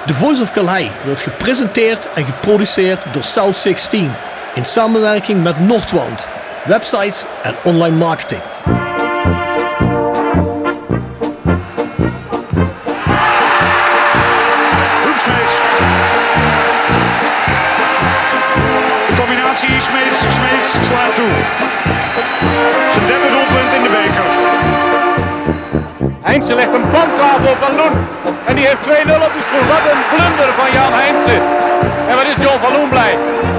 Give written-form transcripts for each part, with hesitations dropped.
The Voice of Calais wordt gepresenteerd en geproduceerd door South 16 in samenwerking met Noordwand, websites en online marketing. Hoepsmeets. De combinatie Smeets slaat toe. Zijn derde doelpunt in de beker. Heinze legt een bandtafel op Van Loen. En die heeft 2-0 op de schoen. Wat een blunder van Jan Heinze. En wat is John van Loen blij.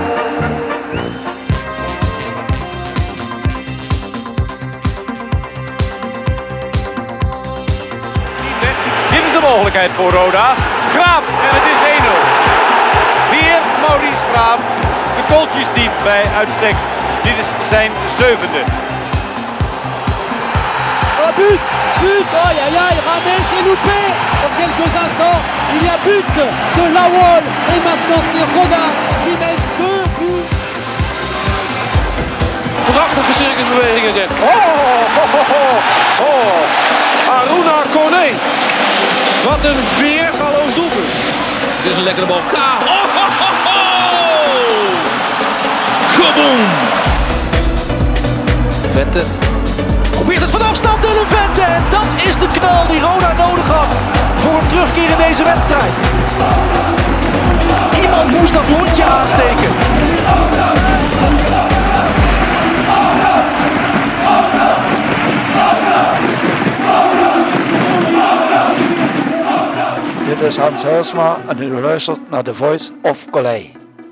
Dit is de mogelijkheid voor Roda. Graaf en het is 1-0. Weer Maurice Graaf. De goaltjesdief bij uitstek. Dit is zijn 7e. Oh, but, aïe aïe aïe, Rames est loupé. Dans quelques instants, il y a but de Lawol. Et maintenant c'est Roda qui met 2 buts. Prachtige circusbewegingen zet. Aruna Kone. Wat een weergaloos doelpunt. Dit is een lekkere bal. Kaboom! Vente probeert het van afstand, Dylan Vente. En dat is de knal die Roda nodig had voor een terugkeer in deze wedstrijd. Iemand moest dat lontje aansteken. Dit is Hans Huisma en u luistert naar The Voice of Calais.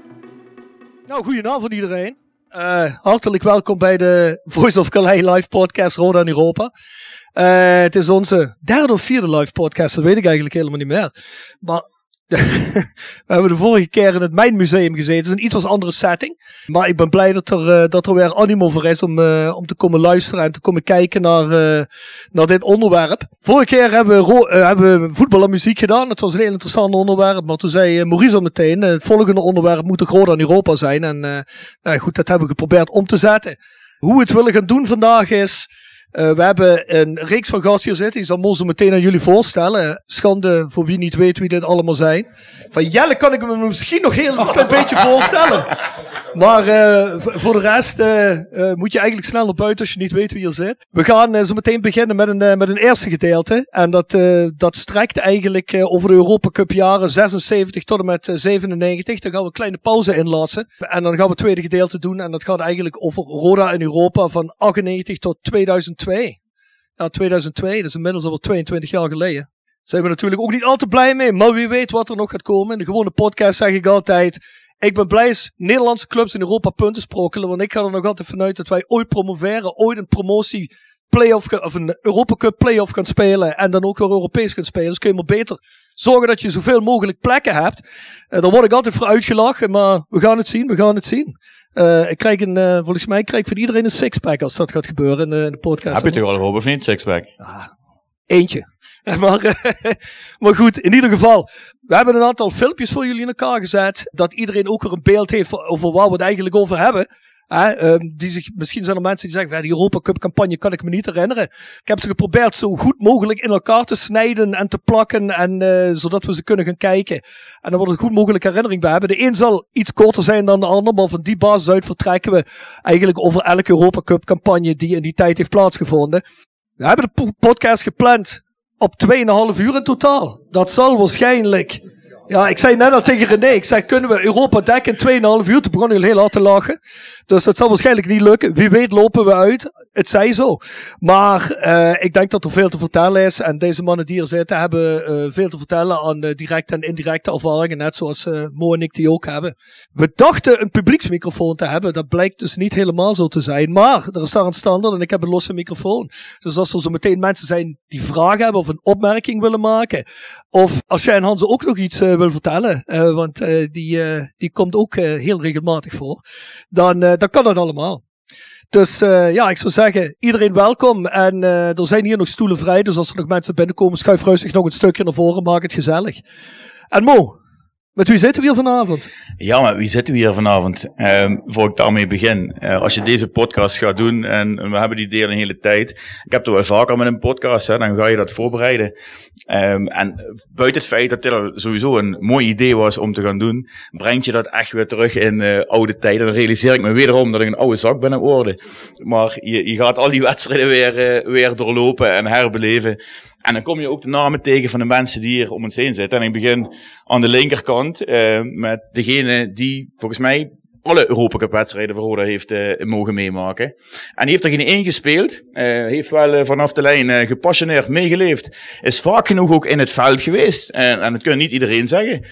Nou, goedenavond iedereen. Hartelijk welkom bij de Voice of Calais live podcast Roda in Europa. Het is onze derde of vierde live podcast, dat weet ik eigenlijk helemaal niet meer. Maar we hebben de vorige keer in het Mijnmuseum gezeten. Het is een iets wat andere setting. Maar ik ben blij dat er weer animo voor is om te komen luisteren en te komen kijken naar dit onderwerp. Vorige keer hebben we voetbal en muziek gedaan. Het was een heel interessant onderwerp. Maar toen zei Maurice al meteen, het volgende onderwerp moet de Roda in Europa zijn. En goed, dat hebben we geprobeerd om te zetten. Hoe we het willen gaan doen vandaag is... we hebben een reeks van gasten hier zitten. Ik zal Mo zo meteen aan jullie voorstellen. Schande voor wie niet weet wie dit allemaal zijn. Van Jelle kan ik me misschien nog heel een klein beetje voorstellen. Maar voor de rest moet je eigenlijk snel naar buiten als je niet weet wie er zit. We gaan zo meteen beginnen met een eerste gedeelte. En dat strekt eigenlijk over de Europa Cup jaren 76 tot en met 97. Daar gaan we een kleine pauze inlassen. En dan gaan we het tweede gedeelte doen. En dat gaat eigenlijk over Roda in Europa van 98 tot 2002. Ja, 2002, dat is inmiddels al 22 jaar geleden. Daar zijn we natuurlijk ook niet al te blij mee, maar wie weet wat er nog gaat komen. In de gewone podcast zeg ik altijd, ik ben blij als Nederlandse clubs in Europa punten sprokkelen, want ik ga er nog altijd vanuit dat wij ooit promoveren, ooit een promotie play-off of een Europa Cup play-off gaan spelen en dan ook weer Europees gaan spelen. Dus kun je maar beter zorgen dat je zoveel mogelijk plekken hebt. Daar word ik altijd voor uitgelachen, maar we gaan het zien. Volgens mij krijg ik van iedereen een sixpack als dat gaat gebeuren in de podcast. Heb je toch al gehoord of niet, sixpack? Eentje. Maar goed, in ieder geval, we hebben een aantal filmpjes voor jullie in elkaar gezet, dat iedereen ook weer een beeld heeft over waar we het eigenlijk over hebben. Misschien zijn er mensen die zeggen, die Europa Cup campagne kan ik me niet herinneren. Ik heb ze geprobeerd zo goed mogelijk in elkaar te snijden en te plakken, en zodat we ze kunnen gaan kijken. En dan wordt het goed mogelijk herinnering bij hebben. De een zal iets korter zijn dan de ander, maar van die basis uit vertrekken we eigenlijk over elke Europa Cup campagne die in die tijd heeft plaatsgevonden. We hebben de podcast gepland op 2,5 uur in totaal. Dat zal waarschijnlijk... Ja, ik zei net al tegen René, ik zei, kunnen we Europa dekken in 2,5 uur? Toen begon hij heel hard te lachen. Dus dat zal waarschijnlijk niet lukken. Wie weet lopen we uit. Het zij zo. Maar ik denk dat er veel te vertellen is. En deze mannen die er zitten hebben veel te vertellen aan directe en indirecte ervaringen. Net zoals Mo en ik die ook hebben. We dachten een publieksmicrofoon te hebben. Dat blijkt dus niet helemaal zo te zijn. Maar er is daar een standaard en ik heb een losse microfoon. Dus als er zo meteen mensen zijn die vragen hebben of een opmerking willen maken. Of als jij en Hans ook nog iets wil vertellen. Want die komt ook heel regelmatig voor. Dan kan dat allemaal. Dus ik zou zeggen, iedereen welkom. En er zijn hier nog stoelen vrij. Dus als er nog mensen binnenkomen, schuif rustig nog een stukje naar voren. Maak het gezellig. En Mo, met wie zitten we hier vanavond? Ja, met wie zitten we hier vanavond? Voor ik daarmee begin. Als je deze podcast gaat doen, en we hebben die deel een hele tijd. Ik heb het wel vaker met een podcast, dan ga je dat voorbereiden. En buiten het feit dat dit sowieso een mooi idee was om te gaan doen, brengt je dat echt weer terug in oude tijden. Dan realiseer ik me wederom dat ik een oude zak ben aan het worden. Maar je gaat al die wedstrijden weer doorlopen en herbeleven. En dan kom je ook de namen tegen van de mensen die hier om ons heen zitten. En ik begin aan de linkerkant met degene die volgens mij alle Europa Cup wedstrijden voor Roda heeft mogen meemaken. En die heeft er geen één gespeeld. Heeft wel vanaf de lijn gepassioneerd meegeleefd. Is vaak genoeg ook in het veld geweest. En dat kan niet iedereen zeggen.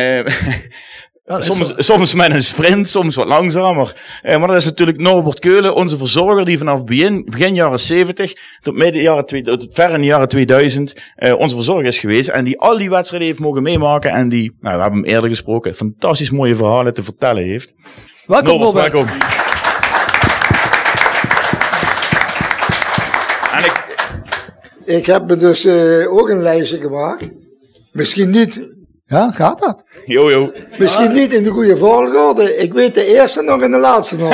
Soms met een sprint, soms wat langzamer. Maar dat is natuurlijk Norbert Keulen, onze verzorger, die vanaf begin jaren 70 tot ver in de jaren 2000 onze verzorger is geweest. En die al die wedstrijden heeft mogen meemaken. En die, we hebben hem eerder gesproken, fantastisch mooie verhalen te vertellen heeft. Welkom, Norbert. Welkom. En ik heb me dus ook een lijstje gemaakt. Misschien niet... Ja, gaat dat? Jo. Misschien niet in de goede volgorde. Ik weet de eerste nog en de laatste nog.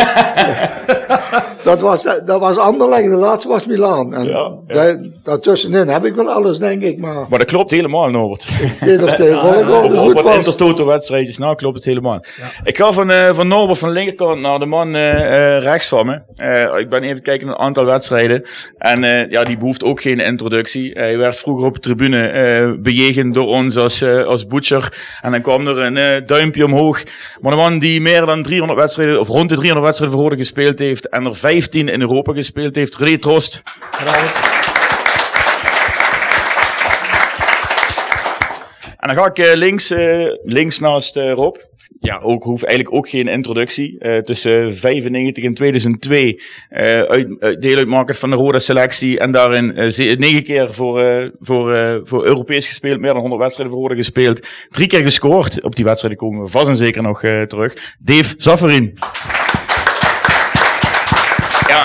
dat was Anderlecht, de laatste was Milaan. En daartussenin heb ik wel alles, denk ik. Maar dat klopt helemaal, Norbert. Ik weet of de volgorde goed was. Wat Intertoto-wedstrijdjes, nou klopt het helemaal. Ja. Ik ga van Norbert van de linkerkant naar de man rechts van me. Ik ben even kijken naar een aantal wedstrijden. En die behoeft ook geen introductie. Hij werd vroeger op de tribune bejegend door ons als Butcher. En dan kwam er een duimpje omhoog. Maar een man die meer dan 300 wedstrijden, of rond de 300 wedstrijden voor Roda gespeeld heeft. En er 15 in Europa gespeeld heeft. René Trost. En dan ga ik links naast Rob. Ja, hoeft eigenlijk ook geen introductie. Tussen 95 en 2002 deel uitmaken van de Roda selectie. En daarin 9 keer voor Europees gespeeld. Meer dan 100 wedstrijden voor Roda gespeeld. 3 keer gescoord. Op die wedstrijden komen we vast en zeker nog terug. Dave Zafferin. Ja.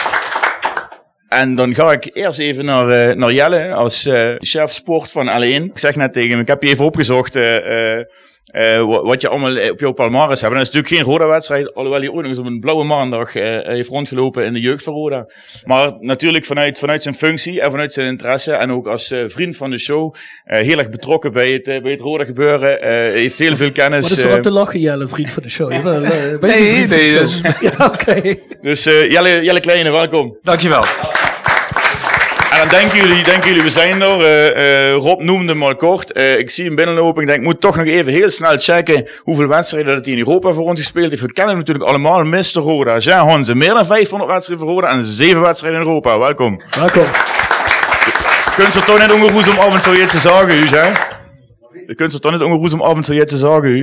En dan ga ik eerst even naar Jelle als chef sport van L1. Ik zeg net tegen hem, ik heb je even opgezocht wat je allemaal op jouw palmares hebt. En dat is natuurlijk geen Roda-wedstrijd, alhoewel hij ook nog eens op een blauwe maandag heeft rondgelopen in de jeugd van Roda. Maar natuurlijk vanuit zijn functie en vanuit zijn interesse en ook als vriend van de show heel erg betrokken bij het Roda gebeuren. Heeft heel veel kennis. Wat is er aan te lachen, Jelle, vriend van de show? Nee. Dus, ja, oké. Dus Jelle Kleine, welkom. Dankjewel. En dan denken jullie, we zijn er. Rob noemde hem al kort. Ik zie hem binnenlopen. Ik denk, ik moet toch nog even heel snel checken hoeveel wedstrijden dat hij in Europa voor ons gespeeld heeft. We kennen hem natuurlijk allemaal. Mr. Roda. Jean Honze. Meer dan 500 wedstrijden voor Roda en 7 wedstrijden in Europa. Welkom. Welkom. Je kunt er toch net ongeroes om af en toe iets te zeggen, u, Jean? Je kunt er toch net ongeroes om af en toe iets te zeggen, u?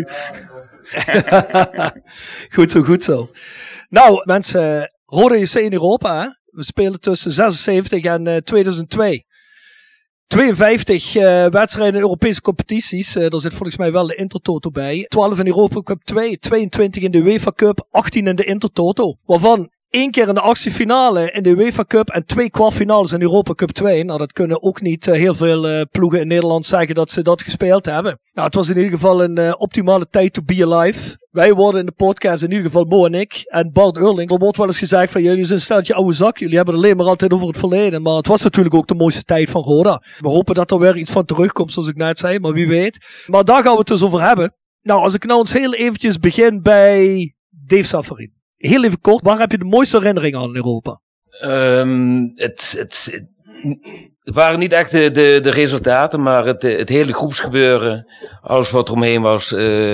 Goed zo. Nou, mensen, Roda JC in Europa, hè? We spelen tussen 76 en 2002. 52 wedstrijden in Europese competities. Er zit volgens mij wel de Intertoto bij. 12 in Europa Cup 2, 22 in de UEFA Cup, 18 in de Intertoto. Waarvan 1 keer in de achtste finale in de UEFA Cup en 2 kwartfinales in de Europa Cup 2. Nou, dat kunnen ook niet heel veel ploegen in Nederland zeggen dat ze dat gespeeld hebben. Nou, het was in ieder geval een optimale tijd to be alive. Wij worden in de podcast, in ieder geval Bo en ik en Bart Eurling. Er wordt wel eens gezegd van jullie zijn een steltje oude zak. Jullie hebben alleen maar altijd over het verleden. Maar het was natuurlijk ook de mooiste tijd van Roda. We hopen dat er weer iets van terugkomt, zoals ik net zei. Maar wie weet. Maar daar gaan we het dus over hebben. Nou, als ik nou eens heel eventjes begin bij Dave Zafferin. Heel even kort, waar heb je de mooiste herinneringen aan in Europa? Het waren niet echt de resultaten, maar het hele groepsgebeuren, alles wat eromheen was.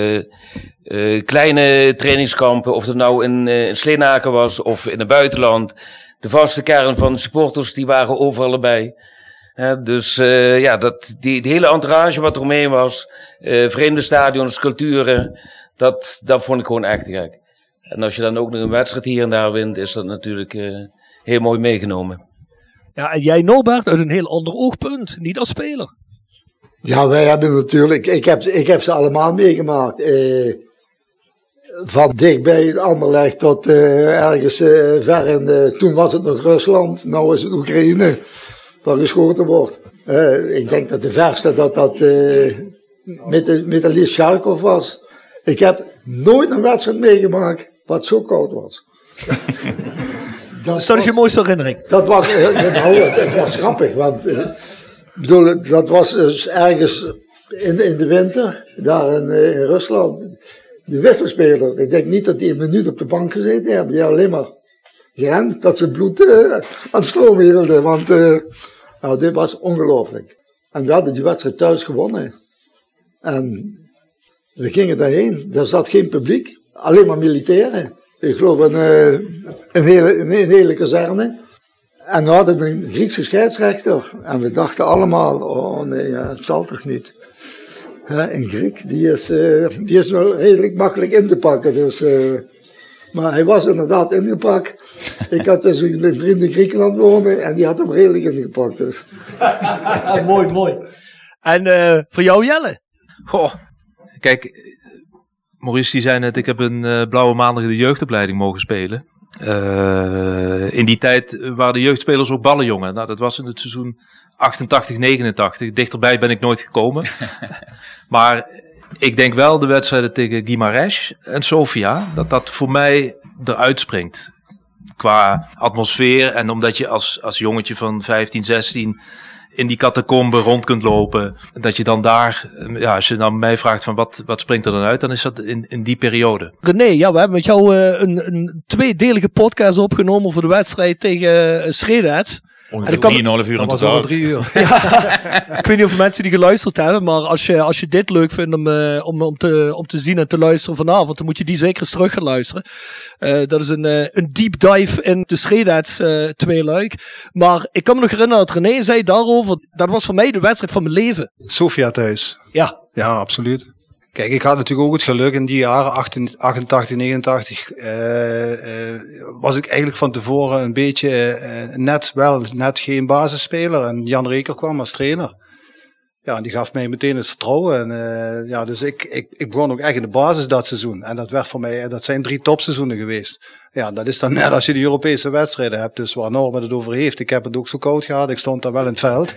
Kleine trainingskampen, of het nou in Sleenaken was of in het buitenland. De vaste kern van de supporters, die waren overal erbij. Dus die hele entourage wat eromheen was, vreemde stadions, culturen, dat vond ik gewoon echt gek. En als je dan ook nog een wedstrijd hier en daar wint, is dat natuurlijk heel mooi meegenomen. Ja, en jij, Norbert, uit een heel ander oogpunt, niet als speler. Ja, wij hebben natuurlijk, ik heb ze allemaal meegemaakt. Van dichtbij Anderlecht tot ergens ver in, toen was het nog Rusland, nou is het Oekraïne, waar geschoten wordt. Ik denk dat de verste dat met Alice Sharkov was. Ik heb nooit een wedstrijd meegemaakt wat zo koud was. Dus dat is je mooiste herinnering? Dat was, het was grappig, want Ik bedoel, dat was dus ergens in de winter, daar in Rusland. De wisselspelers, ik denk niet dat die een minuut op de bank gezeten hebben. Die hebben alleen maar gerend dat ze bloed aan het stromen hielden. Want dit was ongelooflijk. En we hadden die wedstrijd thuis gewonnen. En we gingen daarheen, er zat geen publiek, alleen maar militairen. Ik geloof een hele kazerne. En we hadden een Griekse scheidsrechter. En we dachten allemaal, oh nee, het zal toch niet. Een Griek, die is wel redelijk makkelijk in te pakken. Dus, maar hij was inderdaad ingepakt. Ik had dus een vriend in Griekenland wonen en die had hem redelijk ingepakt. Dus. Mooi. En voor jou, Jelle? Goh, kijk, Maurice die zei net, ik heb een blauwe maandag in de jeugdopleiding mogen spelen. In die tijd waren de jeugdspelers ook ballenjongen. Nou, dat was in het seizoen 88-89. Dichterbij ben ik nooit gekomen. Maar ik denk wel de wedstrijden tegen Guimarães en Sofia, dat voor mij eruit springt. Qua atmosfeer en omdat je als jongetje van 15, 16 in die catacombe rond kunt lopen. Dat je dan daar, als je dan mij vraagt van wat springt er dan uit, dan is dat in die periode. René, ja, we hebben met jou een tweedelige podcast opgenomen voor de wedstrijd tegen Schreedets. Ongeveer 3,5 uur. Dat was al 3 uur. Ja, ik weet niet of mensen die geluisterd hebben, maar als je dit leuk vindt om te zien en te luisteren vanavond, dan moet je die zeker eens terug gaan luisteren. Dat is een deep dive in de Schreedets tweeluik. Maar ik kan me nog herinneren dat René zei daarover, dat was voor mij de wedstrijd van mijn leven. Sofia thuis. Ja. Ja, absoluut. Kijk, ik had natuurlijk ook het geluk in die jaren, 88, 89, was ik eigenlijk van tevoren een beetje net geen basisspeler. En Jan Reker kwam als trainer. Ja, en die gaf mij meteen het vertrouwen. En dus ik begon ook echt in de basis dat seizoen. En dat werd voor mij, dat zijn 3 topseizoenen geweest. Ja, dat is dan net als je de Europese wedstrijden hebt. Dus waar Norman het over heeft. Ik heb het ook zo koud gehad. Ik stond daar wel in het veld.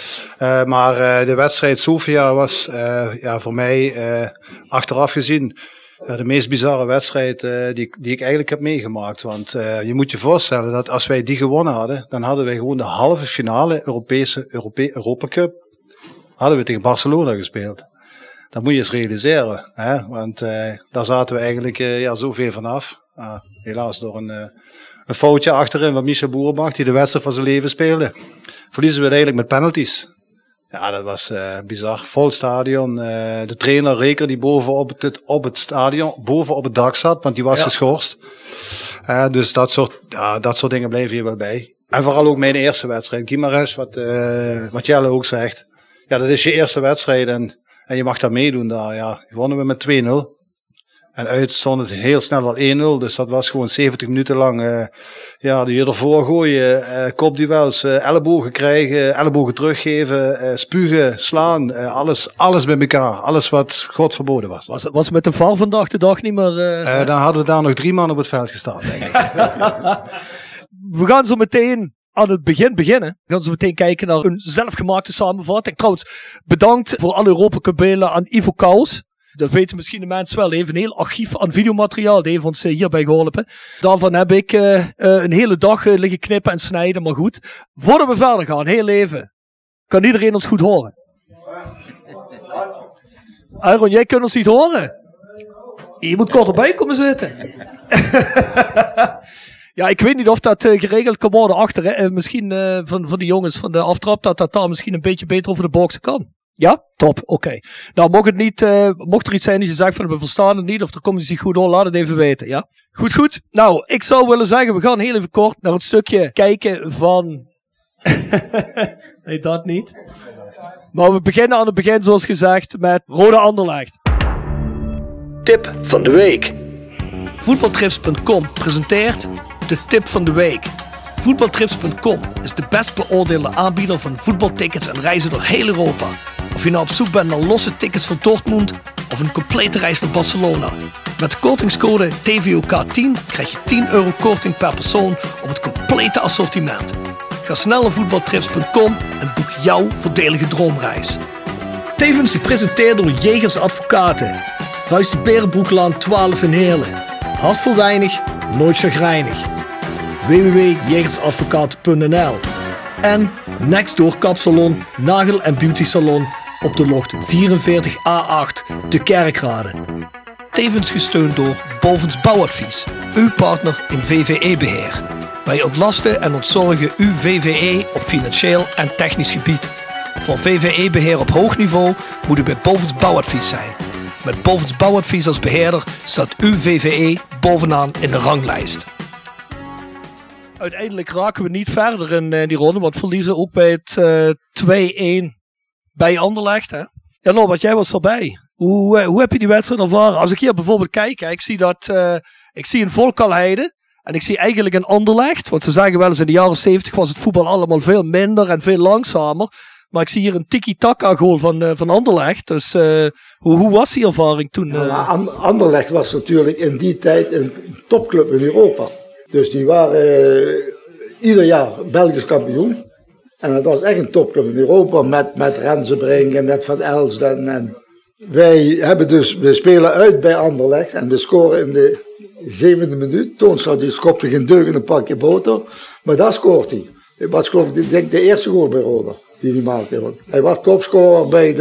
Maar de wedstrijd Sofia was voor mij achteraf gezien de meest bizarre wedstrijd die ik eigenlijk heb meegemaakt. Want je moet je voorstellen dat als wij die gewonnen hadden, dan hadden wij gewoon de halve finale Europa Cup hadden we tegen Barcelona gespeeld. Dat moet je eens realiseren. Hè? Want daar zaten we eigenlijk zoveel vanaf. Helaas door een foutje achterin van Michel Boerenbach, die de wedstrijd van zijn leven speelde. Verliezen we het eigenlijk met penalties. Ja, dat was bizar. Vol stadion. De trainer Reker die boven op het stadion, boven op het dak zat, want die was geschorst. Dus dat soort dingen bleven hier wel bij. En vooral ook mijn eerste wedstrijd. Guimarães, wat Jelle ook zegt. Ja, dat is je eerste wedstrijd en je mag daar meedoen. Daar wonnen we met 2-0. En uit stond het heel snel al 1-0. Dus dat was gewoon 70 minuten lang de je ervoor gooien, kopduels, ellebogen krijgen, ellebogen teruggeven, spugen, slaan. Alles bij elkaar. Alles wat God verboden was. Was met de VAR vandaag de dag niet meer... Dan hadden we daar nog 3 man op het veld gestaan, denk ik. We gaan zo meteen aan het begin beginnen. We gaan zo meteen kijken naar een zelfgemaakte samenvatting. Trouwens, bedankt voor alle Europa Cup beelden aan Ivo Kous. Dat weten misschien de mensen wel. Hij heeft een heel archief aan videomateriaal. Die heeft ons hierbij geholpen. Daarvan heb ik een hele dag liggen knippen en snijden. Maar goed, voordat we verder gaan, heel even. Kan iedereen ons goed horen? Aaron, jij kunt ons niet horen. Je moet kort erbij komen zitten. Ja, ik weet niet of dat geregeld kan worden achter. Misschien van de jongens van de aftrap dat daar misschien een beetje beter over de boxen kan. Ja? Top, oké. Nou, mocht er iets zijn dat je zegt van we verstaan het niet of er komt iets niet goed door, laat het even weten, ja? Goed. Nou, ik zou willen zeggen, we gaan heel even kort naar het stukje kijken van... Nee, dat niet. Maar we beginnen aan het begin, zoals gezegd, met Roda Anderlecht. Tip van de week. Voetbaltrips.com presenteert de tip van de week. Voetbaltrips.com is de best beoordeelde aanbieder van voetbaltickets en reizen door heel Europa. Of je nou op zoek bent naar losse tickets voor Dortmund of een complete reis naar Barcelona. Met de kortingscode TVOK10 krijg je €10 korting per persoon op het complete assortiment. Ga snel naar voetbaltrips.com en boek jouw voordelige droomreis. Tevens gepresenteerd door Jegers Advocaten. Ruist de Berenbroeklaan 12 in Heerlen. Hart voor weinig, nooit chagrijnig. www.jegersadvocaten.nl. En Nextdoor Kapsalon, Nagel en Beauty Salon op de locht 44A8 te Kerkrade. Tevens gesteund door Bovens Bouwadvies, uw partner in VVE-beheer. Wij ontlasten en ontzorgen uw VVE op financieel en technisch gebied. Voor VVE-beheer op hoog niveau moet u bij Bovens Bouwadvies zijn. Met Bovens Bouwadvies als beheerder staat uw VVE bovenaan in de ranglijst. Uiteindelijk raken we niet verder in die ronde, want verliezen ook bij het 2-1 bij Anderlecht. Hè? Ja, Norbert, jij was erbij. Hoe heb je die wedstrijd ervaren? Als ik hier bijvoorbeeld kijk, ik zie een Volkalheide en ik zie eigenlijk een Anderlecht. Want ze zeggen wel eens in de jaren 70 was het voetbal allemaal veel minder en veel langzamer. Maar ik zie hier een tiki-taka goal van Anderlecht. Dus hoe was die ervaring toen? Anderlecht was natuurlijk in die tijd een topclub in Europa. Dus die waren ieder jaar Belgisch kampioen. En dat was echt een topclub in Europa met Rensenbrink en met Van Elst. En we spelen uit bij Anderlecht en we scoren in de 7e minuut. Toonstra die schopte geen deug in een pakje boter, maar daar scoort hij. Het was geloof ik denk de eerste goal bij Roda die hij maakte. Want hij was topscorer in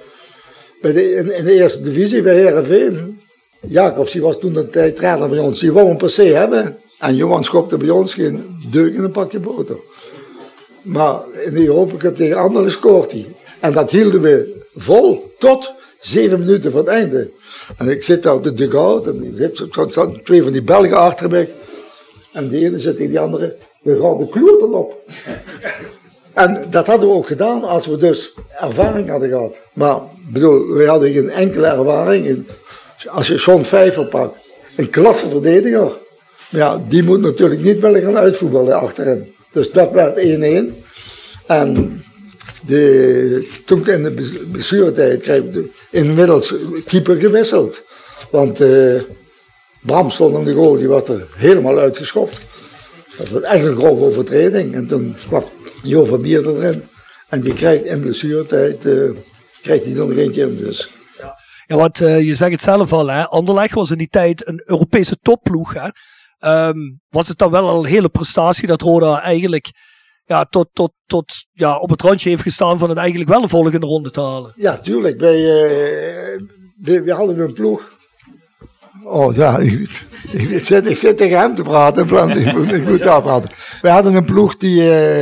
de eerste divisie bij Heerenveen. Jacobs die was toen de tijd trainer bij ons, die wou een per se hebben. En Johan schopte bij ons geen deuk in een pakje boter. Maar in de Europa Cup tegen Anderlecht scoort hij. En dat hielden we vol tot 7 minuten voor het einde. En ik zit daar op de dugout en er zitten 2 van die Belgen achter mij. En de ene zit tegen die andere, we gaan de kloot op. En dat hadden we ook gedaan als we dus ervaring hadden gehad. Maar we hadden geen enkele ervaring. Als je John Vijver pakt, een klasse verdediger. Ja, die moet natuurlijk niet willen gaan uitvoetballen achterin. Dus dat werd 1-1. En toen in de blessuretijd kreeg ik inmiddels keeper gewisseld. Want Bram stond in de goal, die werd er helemaal uitgeschopt. Dat was echt een grove overtreding. En toen kwam Jo van Bier erin. En die krijgt in blessuretijd krijgt hij nog eentje in. Dus. Ja, want je zegt het zelf al, hè? Anderlecht was in die tijd een Europese topploeg. Hè? Was het dan wel al een hele prestatie dat Roda eigenlijk tot op het randje heeft gestaan van het eigenlijk wel een volgende ronde te halen? Ja, tuurlijk. We hadden een ploeg. Oh ja, ik zit tegen hem te praten. Ik moet daar praten. We hadden een ploeg die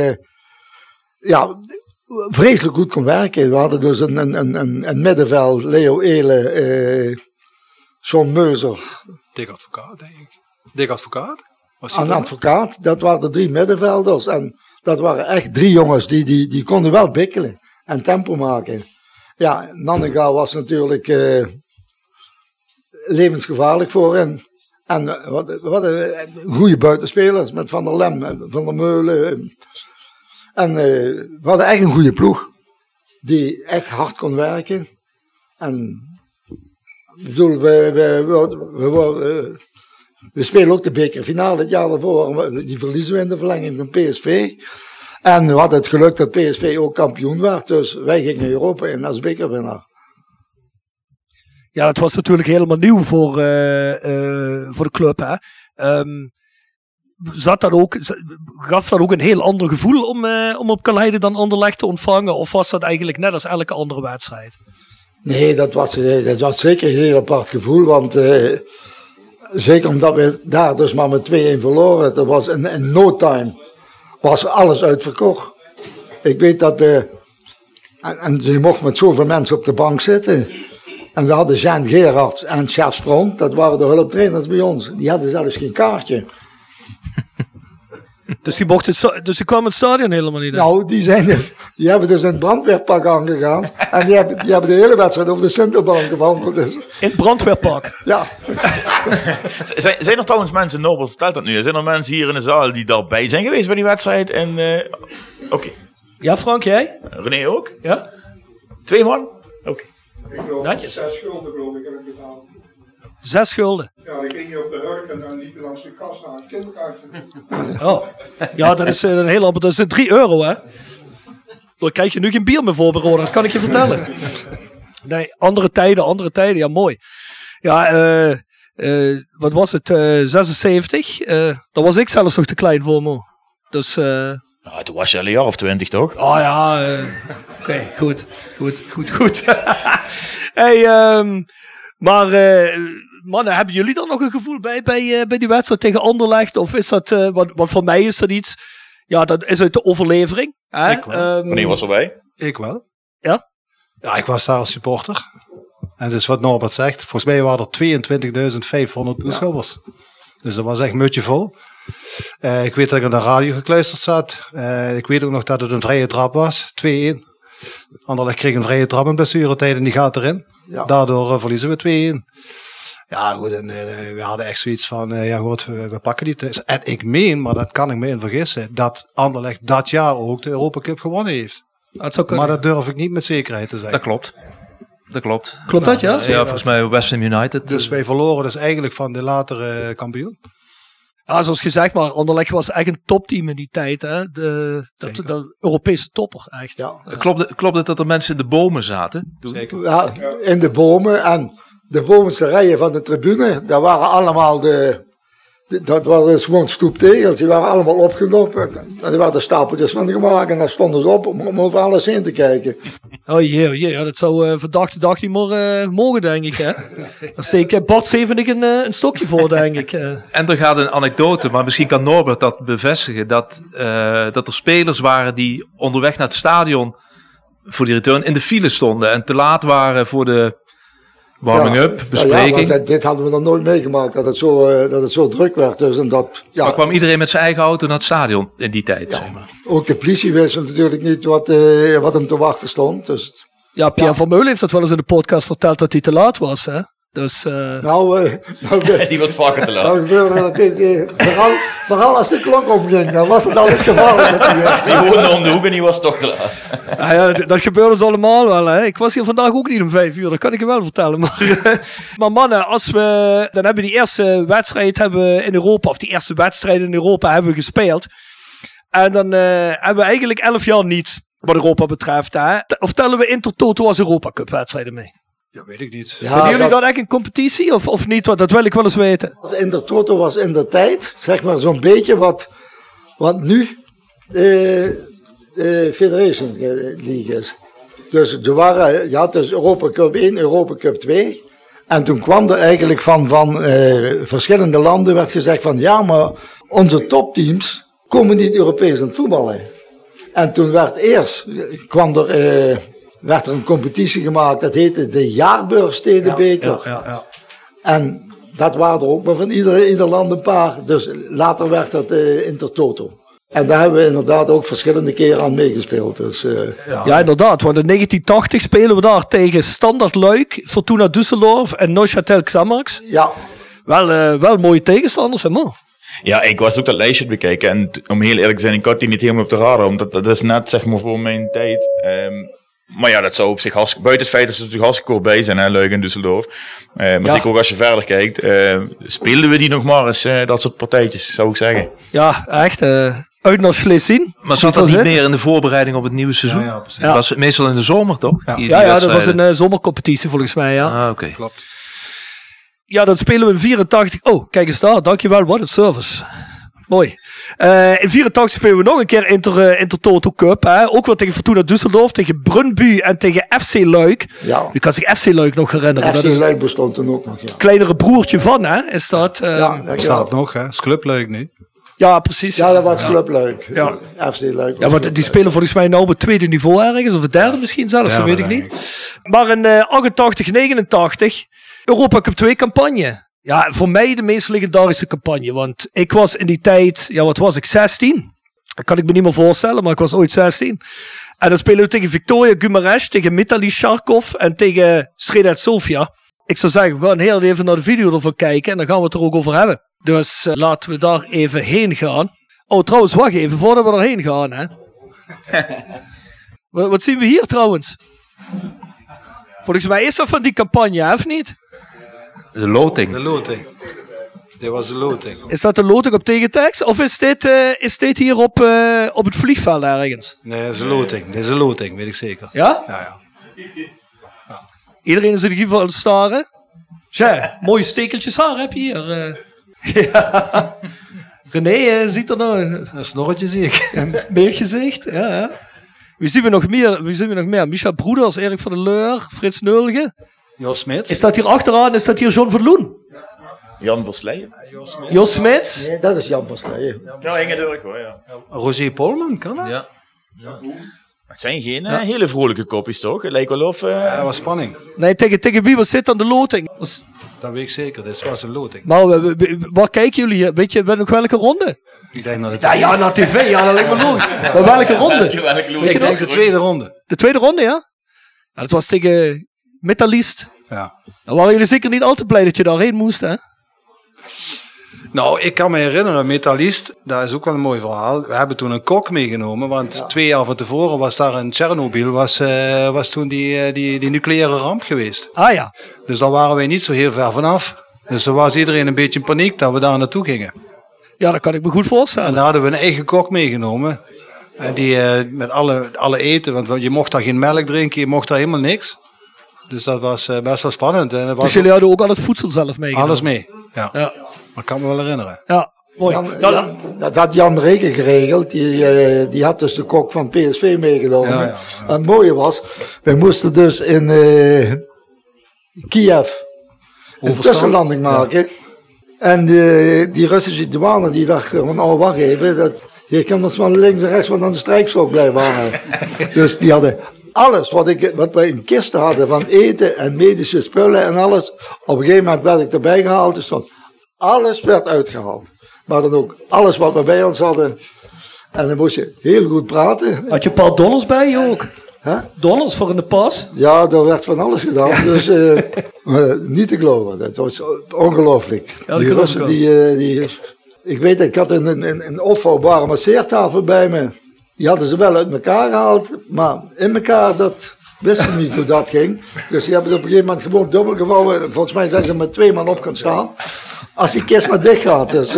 vreselijk goed kon werken. We hadden dus een middenveld, Leo Ehle, John Meuser. Dick Advocaat, denk ik. Dick Advocaat? Een advocaat, dat waren de 3 middenvelders. En dat waren echt 3 jongens die konden wel bikkelen en tempo maken. Ja, Nanninga was natuurlijk levensgevaarlijk voor hen. En we hadden goede buitenspelers met Van der Lem, Van der Meulen. En we hadden echt een goede ploeg die echt hard kon werken. En ik bedoel, we spelen ook de bekerfinale het jaar daarvoor. Die verliezen we in de verlenging van PSV. En we hadden het geluk dat PSV ook kampioen werd. Dus wij gingen Europa in als bekerwinnaar. Ja, dat was natuurlijk helemaal nieuw voor de club. Hè? Gaf dat ook een heel ander gevoel om op Kalheide dan Anderlecht te ontvangen? Of was dat eigenlijk net als elke andere wedstrijd? Nee, dat was zeker een heel apart gevoel. Want zeker omdat we daar dus maar met 2-1 verloren. Dat was in no time was alles uitverkocht. Ik weet dat we... En je mocht met zoveel mensen op de bank zitten. En we hadden Jean Gerards en Chef Sprong. Dat waren de hulptrainers bij ons. Die hadden zelfs geen kaartje. Dus die kwamen het stadion helemaal niet in? Nou, die hebben dus in het brandweerpak aangegaan. En die hebben de hele wedstrijd over de Sintelbaan gewandeld. Dus. In het brandweerpak? Ja. Zijn er trouwens mensen, Norbert vertelt dat nu, zijn er mensen hier in de zaal die daarbij zijn geweest bij die wedstrijd? Oké. Ja, Frank, jij? René ook? Ja. 2 man? Oké. Ik geloof Netjes. 6 gulden geloof ik heb ik betaald. 6 gulden? Ja, ik ging hier op de hurk en dan liep je langs de kast naar het kinderkaartje. Oh, ja, dat is een heel ander. Dat is €3, hè? Dan krijg je nu geen bier meer voor bij Roda, dat kan ik je vertellen. Nee, andere tijden, ja, mooi. Ja, wat was het? 76? Daar was ik zelfs nog te klein voor, man. Dus, Ja, toen was je al een jaar of 20, toch? Oh ja, oké, goed. Hey, maar mannen, hebben jullie er nog een gevoel bij die wedstrijd tegen Anderlecht? Of is dat, want voor mij is dat iets, ja, dat is uit de overlevering. Hè? Ik wel. Wanneer was erbij? Ik wel. Ja? Ja, ik was daar als supporter. En dus wat Norbert zegt, volgens mij waren er 22.500 toeschouwers. Dus dat was echt mutje vol. Ik weet dat ik aan de radio gekluisterd zat. Ik weet ook nog dat het een vrije trap was. 2-1. Anderlecht kreeg een vrije trap in blessuretijd en die gaat erin. Ja. Daardoor verliezen we 2-1. Ja goed, en we hadden echt zoiets van, we pakken die. En ik meen, maar dat kan ik me in vergissen, dat Anderlecht dat jaar ook de Europa Cup gewonnen heeft. Maar dat durf ik niet met zekerheid te zeggen. Dat klopt. Klopt dat, ja? Ja, volgens mij West Ham United. Dus wij verloren dus eigenlijk van de latere kampioen. Ja, zoals gezegd, maar Anderlecht was echt een topteam in die tijd. Hè? De Europese topper, echt. Ja. Klopt het dat er mensen in de bomen zaten? Zeker. Ja, in de bomen en de bovenste rijen van de tribune, daar waren allemaal dat waren gewoon stoeptegels, die waren allemaal opgenomen. En er werden stapeltjes van gemaakt en daar stonden ze op om over alles heen te kijken. Oh jee, ja, dat zou vandaag de dag niet meer mogen, denk ik. Hè? Daar steek ik Bart Zevenik een stokje voor, denk ik. En er gaat een anekdote, maar misschien kan Norbert dat bevestigen, dat er spelers waren die onderweg naar het stadion voor die return in de file stonden en te laat waren voor de warming-up, bespreking. Ja, dit hadden we nog nooit meegemaakt, dat het zo druk werd. Dus en dat, ja. Maar kwam iedereen met zijn eigen auto naar het stadion in die tijd? Ja. Zeg maar. Ook de politie wist natuurlijk niet wat hem te wachten stond. Dus, ja, Pierre van Meulen heeft dat wel eens in de podcast verteld dat hij te laat was. Hè? Dus, die was vaker te laat. Vooral als de klok omging, dan was het altijd gevaarlijk. Die woonde om de hoek en die was toch te laat. Ja, dat gebeurde ze allemaal wel. Hè. Ik was hier vandaag ook niet om 5 uur, dat kan ik je wel vertellen. Maar mannen, dan hebben we die eerste wedstrijd in Europa, of die eerste wedstrijd in Europa hebben we gespeeld. En dan hebben we eigenlijk 11 jaar niet, wat Europa betreft. Hè. Of tellen we Intertoto als Europa Cup wedstrijden mee? Ja, weet ik niet. Ja, vinden jullie dat echt een competitie of niet? Want dat wil ik wel eens weten. Intertoto was in de tijd, zeg maar zo'n beetje wat nu Federation League is. Dus er waren, dus Europa Cup 1, Europa Cup 2. En toen kwam er eigenlijk van verschillende landen werd gezegd van ja, maar onze topteams komen niet Europees aan het voetballen. En toen werd er een competitie gemaakt, dat heette de Jaarbeursstedenbeker. Ja. En dat waren er ook maar van ieder land een paar. Dus later werd dat Intertoto. En daar hebben we inderdaad ook verschillende keren aan meegespeeld. Dus, ja, inderdaad. Want in 1980 spelen we daar tegen Standard Luik, Fortuna Düsseldorf en Neuchâtel Xamax. Ja. Wel mooie tegenstanders, hè man. Ja, ik was ook dat lijstje bekijken. En om heel eerlijk te zijn, ik had die niet helemaal op de radar. Omdat dat is net, zeg maar, voor mijn tijd. Maar ja, dat zou op zich buiten het feit dat ze natuurlijk hartstikke kort bij zijn, hè, Luik en Düsseldorf. Maar zeker ook als je verder kijkt, speelden we die nog maar eens, dat soort partijtjes, zou ik zeggen. Ja, echt. Uit naar Schlesien. Maar zat dat niet meer in de voorbereiding op het nieuwe seizoen? Ja, precies. Dat was meestal in de zomer, toch? Ja, dat was een zomercompetitie volgens mij, ja. Ah, oké. Klopt. Ja, dat spelen we in 84. Oh, kijk eens daar. Dankjewel, what a service. Mooi. In 84 spelen we nog een keer Intertoto Cup. Hè? Ook weer tegen Fortuna Düsseldorf, tegen Brøndby en tegen FC Luik. Ja. Je kan zich FC Luik nog herinneren. FC Luik bestond toen ook nog, ja. Kleinere broertje van, hè, is dat. Ja, dat staat nog, hè. Is Club Luik nu. Ja, precies. Ja, dat was Club Luik. Ja. FC Luik. Ja, want die spelen volgens mij nou op het tweede niveau ergens, of het derde misschien zelfs, dat weet ik niet. Maar in 88, 89, Europa Cup 2 campagne. Ja, voor mij de meest legendarische campagne. Want ik was in die tijd, wat was ik, 16? Dat kan ik me niet meer voorstellen, maar ik was ooit 16. En dan spelen we tegen Victoria Guimarães, tegen Mitali Sharkov en tegen Sredat Sofia. Ik zou zeggen, we gaan heel even naar de video ervan kijken en dan gaan we het er ook over hebben. Dus laten we daar even heen gaan. Oh, trouwens, wacht even, voordat we erheen gaan, hè. Wat zien we hier trouwens? Volgens mij is dat van die campagne, hè, of niet? De loting. Dit was de loting. Is dat de loting op tegentekst? Of is dit hier op het vliegveld ergens? Nee, dat is een loting. Dit is een loting, weet ik zeker. Ja? Ja. Iedereen is in ieder geval aan het staren. Tja, mooie stekeltjes haar heb je hier. Ja. René ziet er nog een snorretje, zie ik. Een beeldgezicht, ja. Wie zien we nog meer? Micha Broeders, Erik van der Leur, Frits Nulge. Jos Smits. Is dat hier achteraan? Is dat hier John van Loen? Jan Versleijen. Jos Smits? Nee, dat is Jan Versleijen. Ja, Inge Durk hoor, ja. Roger Polman, kan dat? Ja. Het zijn geen hele vrolijke kopjes, toch? Het lijkt wel of... dat was spanning. Nee, tegen wie was dit aan de loting? Dat weet ik zeker, dit was een loting. Maar waar kijken jullie hier? Weet je nog welke ronde? Ik denk naar de TV. Ja, naar tv, ja, dat lijkt me logisch. Maar welke ronde? Ik denk de tweede ronde. De tweede ronde, ja? Dat was tegen Metalist. Ja. Dan waren jullie zeker niet al te blij dat je daarheen moest, hè? Nou, ik kan me herinneren, Metalist, dat is ook wel een mooi verhaal. We hebben toen een kok meegenomen, want 2 jaar van tevoren was daar in Tsjernobyl, was toen die nucleaire ramp geweest. Ah ja. Dus daar waren wij niet zo heel ver vanaf. Dus er was iedereen een beetje in paniek dat we daar naartoe gingen. Ja, dat kan ik me goed voorstellen. En daar hadden we een eigen kok meegenomen. En die met alle eten, want je mocht daar geen melk drinken, je mocht daar helemaal niks. Dus dat was best wel spannend. En dat was dus jullie hadden ook al het voedsel zelf meegenomen? alles mee, ja. Dat kan me wel herinneren. Ja, mooi. Dat had Jan Reken geregeld. Die had dus de kok van PSV meegenomen. Ja. En het mooie was, wij moesten dus in Kiev een tussenlanding maken. Ja. En die Russische douane die dacht van, oh wacht even, je kan ons van links en rechts van aan de strijkstok blijven hangen. Dus die hadden alles wat wij in kisten hadden, van eten en medische spullen en alles. Op een gegeven moment werd ik erbij gehaald, dus alles werd uitgehaald. Maar dan ook alles wat we bij ons hadden. En dan moest je heel goed praten. Had je een paar dollars bij je ook? Huh? Dollars voor in de pas? Ja, er werd van alles gedaan. Dus niet te geloven. Dat was ongelooflijk. Ja, die Russen, ik weet, ik had een opvouwbare masseertafel bij me. Die hadden ze wel uit elkaar gehaald. Maar in elkaar, dat wisten ze niet hoe dat ging. Dus die hebben het op een gegeven moment gewoon dubbel gevouwen. Volgens mij zijn ze met 2 man op gaan staan. Als die kist maar dicht gaat. Dus,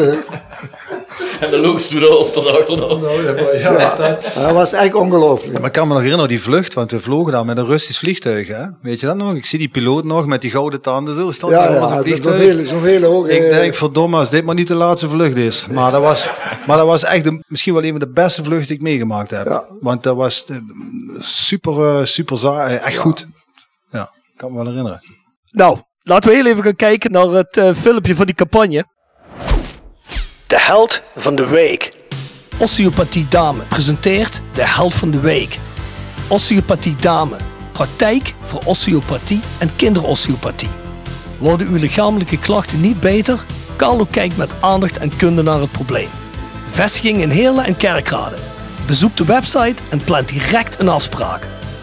en de loogstoelen op tot achterop. Dat was echt ongelooflijk. Ja, maar ik kan me nog herinneren die vlucht, want we vlogen daar met een Russisch vliegtuig. Hè? Weet je dat nog? Ik zie die piloot nog met die gouden tanden zo. Stond zo'n vliegtuig. Zo'n hele hoge... Ik denk, verdomme, als dit maar niet de laatste vlucht is. Maar dat was echt misschien wel een van de beste vluchten die ik meegemaakt heb. Ja. Want dat was super zwaar, echt goed. Ja, ik kan me wel herinneren. Nou, laten we heel even gaan kijken naar het filmpje van die campagne. De held van de week. Osteopathie Dame presenteert de held van de week. Osteopathie Dame. Praktijk voor osteopathie en kinderosteopathie. Worden uw lichamelijke klachten niet beter? Carlo kijkt met aandacht en kunde naar het probleem. Vestiging in Heerlen en Kerkrade. Bezoek de website en plan direct een afspraak.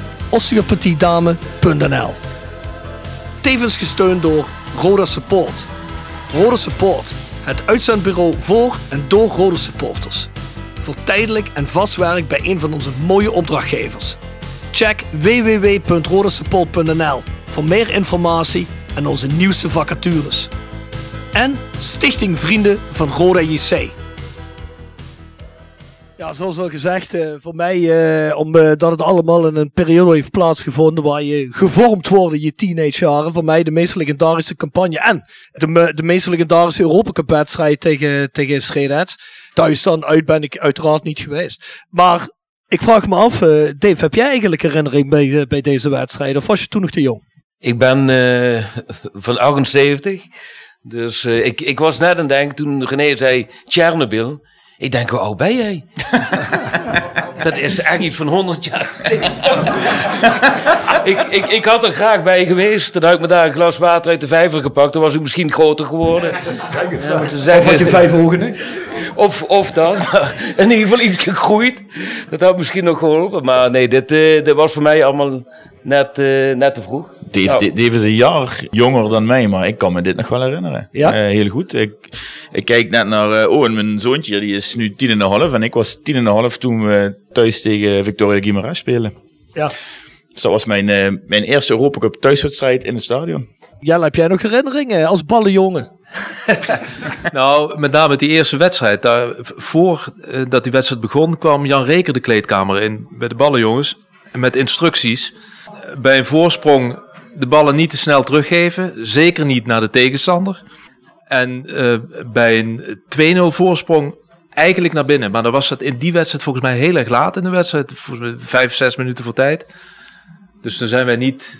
osteopathiedame.nl. Tevens gesteund door Roda Support. Roda Support, het uitzendbureau voor en door Roda supporters. Voor tijdelijk en vast werk bij een van onze mooie opdrachtgevers. Check www.rodasupport.nl voor meer informatie en onze nieuwste vacatures. En Stichting Vrienden van Roda JC. Ja, zoals al gezegd, voor mij, omdat het allemaal in een periode heeft plaatsgevonden waar je gevormd wordt in je teenagejaren. Voor mij de meest legendarische campagne en de meest legendarische Europa Cup wedstrijd tegen Schredets. Thuis dan uit ben ik uiteraard niet geweest. Maar ik vraag me af, Dave, heb jij eigenlijk herinnering bij deze wedstrijd? Of was je toen nog te jong? Ik ben van 78. Dus ik was net aan het denken toen René zei Tsjernobyl. Ik denk, hoe oud ben jij? Dat is echt iets van 100 jaar. ik had er graag bij geweest. Dan had ik me daar een glas water uit de vijver gepakt. Dan was ik misschien groter geworden. Of had je 5 ogen? Of dat. Maar in ieder geval iets gegroeid. Dat had misschien nog geholpen. Maar nee, dit was voor mij allemaal net te vroeg. Dave is een jaar jonger dan mij, maar ik kan me dit nog wel herinneren. Ja? Heel goed. Ik kijk net naar en mijn zoontje, die is nu 10,5 en ik was 10,5 toen we thuis tegen Victoria Guimarães spelen. Ja. Dus dat was mijn eerste Europa Cup thuiswedstrijd in het stadion. Jelle, heb jij nog herinneringen als ballenjongen? Nou, met name die eerste wedstrijd. Voordat die wedstrijd begon, kwam Jan Reker de kleedkamer in bij de ballenjongens. Met instructies. Bij een voorsprong de ballen niet te snel teruggeven. Zeker niet naar de tegenstander. En bij een 2-0 voorsprong eigenlijk naar binnen. Maar dan was het in die wedstrijd volgens mij heel erg laat in de wedstrijd. Volgens mij 5-6 minuten voor tijd. Dus dan zijn wij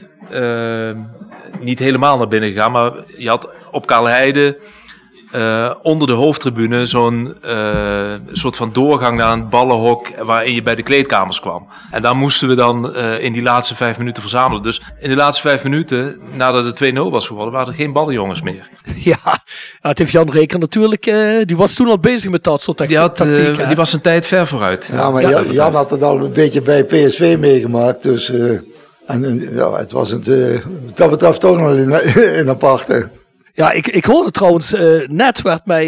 niet helemaal naar binnen gegaan. Maar je had op Kaalheide onder de hoofdtribune zo'n soort van doorgang naar een ballenhok waarin je bij de kleedkamers kwam. En daar moesten we dan in die laatste 5 minuten verzamelen. Dus in de laatste 5 minuten, nadat het 2-0 was geworden, waren er geen ballenjongens meer. Ja, het heeft Jan Reker natuurlijk, die was toen al bezig met dat soort tactiek. Die was een tijd ver vooruit. Ja, maar Jan had het al een beetje bij PSV meegemaakt, dus het was wat dat betreft toch nog een aparte. Ja, ik hoorde trouwens, net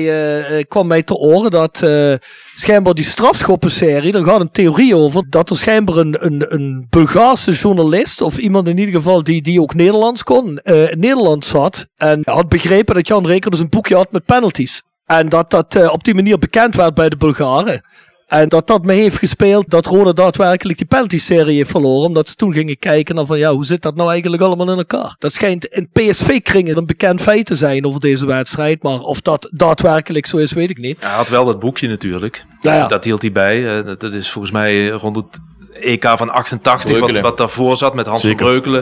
kwam mij te oren dat schijnbaar die strafschoppenserie, daar gaat een theorie over, dat er schijnbaar een Bulgaarse journalist, of iemand in ieder geval die ook Nederlands kon, in Nederland zat en had begrepen dat Jan Reker dus een boekje had met penalties. En dat op die manier bekend werd bij de Bulgaren. En dat mee heeft gespeeld dat Roda daadwerkelijk die penalty-serie heeft verloren. Omdat ze toen gingen kijken naar van hoe zit dat nou eigenlijk allemaal in elkaar. Dat schijnt in PSV-kringen een bekend feit te zijn over deze wedstrijd. Maar of dat daadwerkelijk zo is, weet ik niet. Hij had wel dat boekje natuurlijk. Dat hield hij bij. Dat is volgens mij rond het EK van 88 wat daarvoor zat met Hans van Breukelen.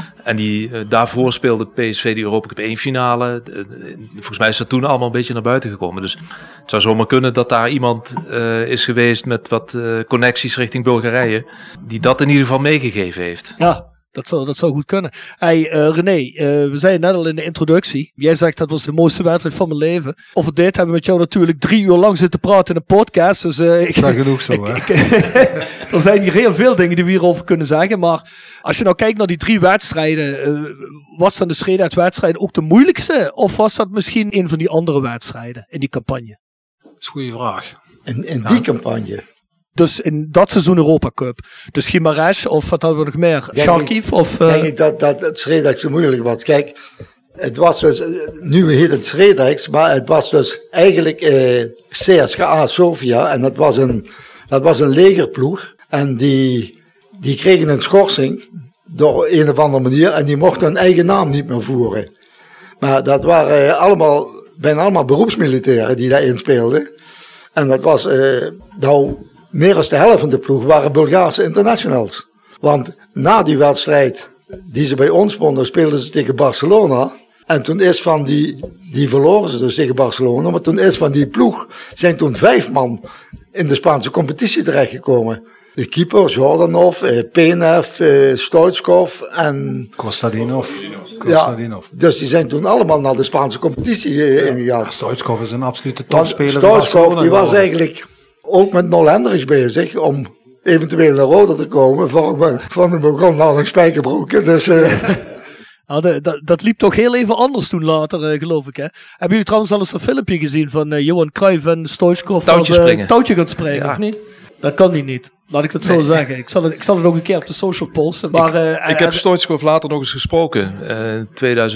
En daarvoor speelde PSV die Europa Cup 1 finale. Volgens mij is dat toen allemaal een beetje naar buiten gekomen. Dus het zou zomaar kunnen dat daar iemand is geweest met wat connecties richting Bulgarije. Die dat in ieder geval meegegeven heeft. Ja, dat zou goed kunnen. Hey, René, we zeiden net al in de introductie. Jij zegt dat was de mooiste wedstrijd van mijn leven. Over dit hebben we met jou natuurlijk 3 uur lang zitten praten in een podcast. Dus, dat is genoeg zo, hè? Er zijn hier heel veel dingen die we hierover kunnen zeggen. Maar als je nou kijkt naar die 3 wedstrijden. Was dan de Schreda-wedstrijd ook de moeilijkste? Of was dat misschien een van die andere wedstrijden in die campagne? Dat is een goede vraag. In die campagne? Dus in dat seizoen Europa Cup. Dus Gimares of wat hadden we nog meer? Sharkiv? Denk ik dat het Schredex zo moeilijk was. Kijk, het was dus, nu heet het Schredex, maar het was dus eigenlijk CSKA Sofia. En dat was een legerploeg. En die kregen een schorsing door een of andere manier. En die mochten hun eigen naam niet meer voeren. Maar dat waren bijna allemaal beroepsmilitairen die daarin speelden. En dat was meer dan de helft van de ploeg waren Bulgaarse internationals. Want na die wedstrijd die ze bij ons wonnen, speelden ze tegen Barcelona. En toen is van die verloren ze dus tegen Barcelona. Maar toen is van die ploeg, zijn toen 5 man in de Spaanse competitie terechtgekomen. De keeper, Jordanov, Penev, Stoichkov en... Kostadinov. Ja, dus die zijn toen allemaal naar de Spaanse competitie ingegaan. Ja, Stoichkov is een absolute topspeler. Stoichkov die was eigenlijk ook met Nol Hendricks bezig om eventueel naar Roda te komen. Van hem begon al een spijkerbroeken. Dus, dat liep toch heel even anders toen later, geloof ik. Hè? Hebben jullie trouwens al eens een filmpje gezien van Johan Cruijff en Stoichkov? Touwtje gaan springen, of niet? Dat kan hij niet. Laat ik dat zo zeggen. Ik zal het ook een keer op de social posten. Maar, ik heb Stoichkov later nog eens gesproken. In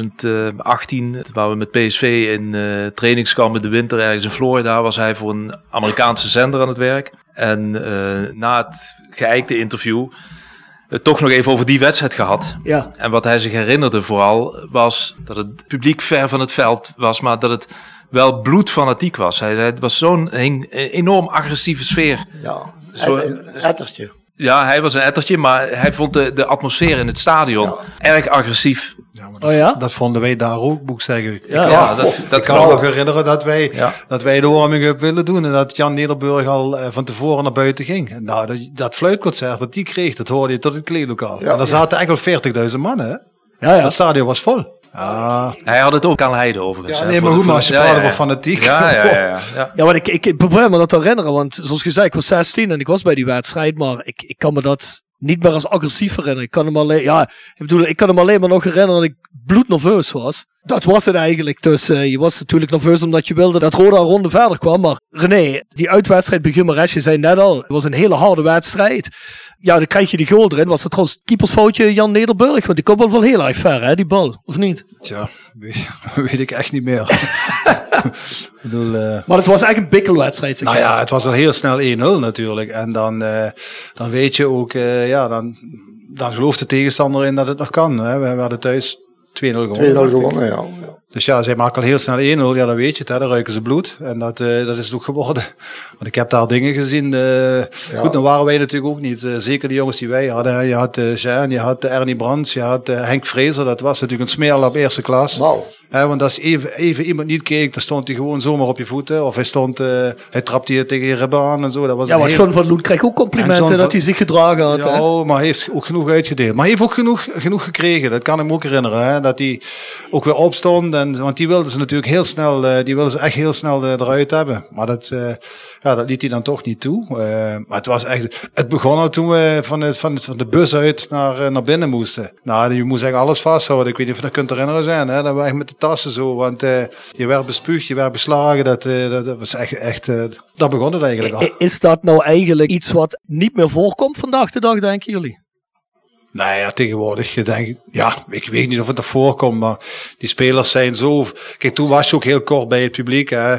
2018, waar we met PSV in trainingskamp in de winter ergens in Florida, was hij voor een Amerikaanse zender aan het werk. En na het geëikte interview toch nog even over die wedstrijd gehad. Ja. En wat hij zich herinnerde vooral was dat het publiek ver van het veld was, maar dat het wel bloedfanatiek was. Hij zei, het was zo'n enorm agressieve sfeer. Ja, een ettertje. Ja, hij was een ettertje, maar hij vond de atmosfeer in het stadion erg agressief. Ja, maar dat vonden wij daar ook, moet ik zeggen. Ik kan me nog herinneren dat wij de warming-up willen doen en dat Jan Nederburg al van tevoren naar buiten ging. Nou, dat fluitconcert wat die kreeg, dat hoorde je tot het kleedlokaal. Ja, en daar zaten eigenlijk al 40.000 mannen, hè? Ja. Dat stadion was vol. Ja. Hij had het ook aan Leiden overigens. Ja, nee, maar hoe als je praat over fanatiek. Ja, maar ik probeer me dat te herinneren, want zoals je zei, ik was 16 en ik was bij die wedstrijd, maar ik kan me dat niet meer als agressief herinneren. Ik kan hem alleen maar nog herinneren dat ik bloednerveus was. Dat was het eigenlijk. Dus je was natuurlijk nerveus omdat je wilde dat Roda een ronde verder kwam. Maar René, die uitwedstrijd bij Gimares, je zei net al, het was een hele harde wedstrijd. Ja, dan krijg je die goal erin. Was dat trouwens keepersfoutje Jan Nederburg? Want die komt wel heel erg ver, hè, die bal. Of niet? Tja, weet ik echt niet meer. Ik bedoel, maar het was echt een bikkelwedstrijd. Nou ja, het was al heel snel 1-0 natuurlijk. En dan weet je ook, dan gelooft de tegenstander in dat het nog kan. Hè. We werden thuis gewonnen, ja. Dus ja, zij maken al heel snel 1-0. Ja, dan weet je het, hè, dan ruiken ze bloed. En dat is het ook geworden. Want ik heb daar dingen gezien. Goed, dan waren wij natuurlijk ook niet. Zeker de jongens die wij hadden. Je had Jean, je had Ernie Brands, je had Henk Vrezer. Dat was natuurlijk een smeerlap eerste klas. Wow. Want als even iemand niet keek, dan stond hij gewoon zomaar op je voeten. Of hij trapte je tegen je ribben aan en zo. Dat was maar John van Loen kreeg ook complimenten dat hij zich gedragen had. Ja, maar hij heeft ook genoeg uitgedeeld. Maar hij heeft ook genoeg gekregen. Dat kan ik me ook herinneren. Hè? Dat hij ook weer opstond. Want die wilden ze natuurlijk heel snel, echt heel snel eruit hebben. Maar dat liet hij dan toch niet toe. Maar het was echt, het begon al toen we van de bus uit naar binnen moesten. Nou, je moest echt alles vasthouden. Ik weet niet of je dat kunt herinneren zijn. Hè? Dat we echt met de tassen zo, want je werd bespuugd, je werd beslagen. Dat was echt daar begon het eigenlijk al. Is dat nou eigenlijk iets wat niet meer voorkomt vandaag de dag, denken jullie? Nou ja, tegenwoordig denk ik, ik weet niet of het er voorkomt, maar die spelers zijn zo. Kijk, toen was je ook heel kort bij het publiek, hè.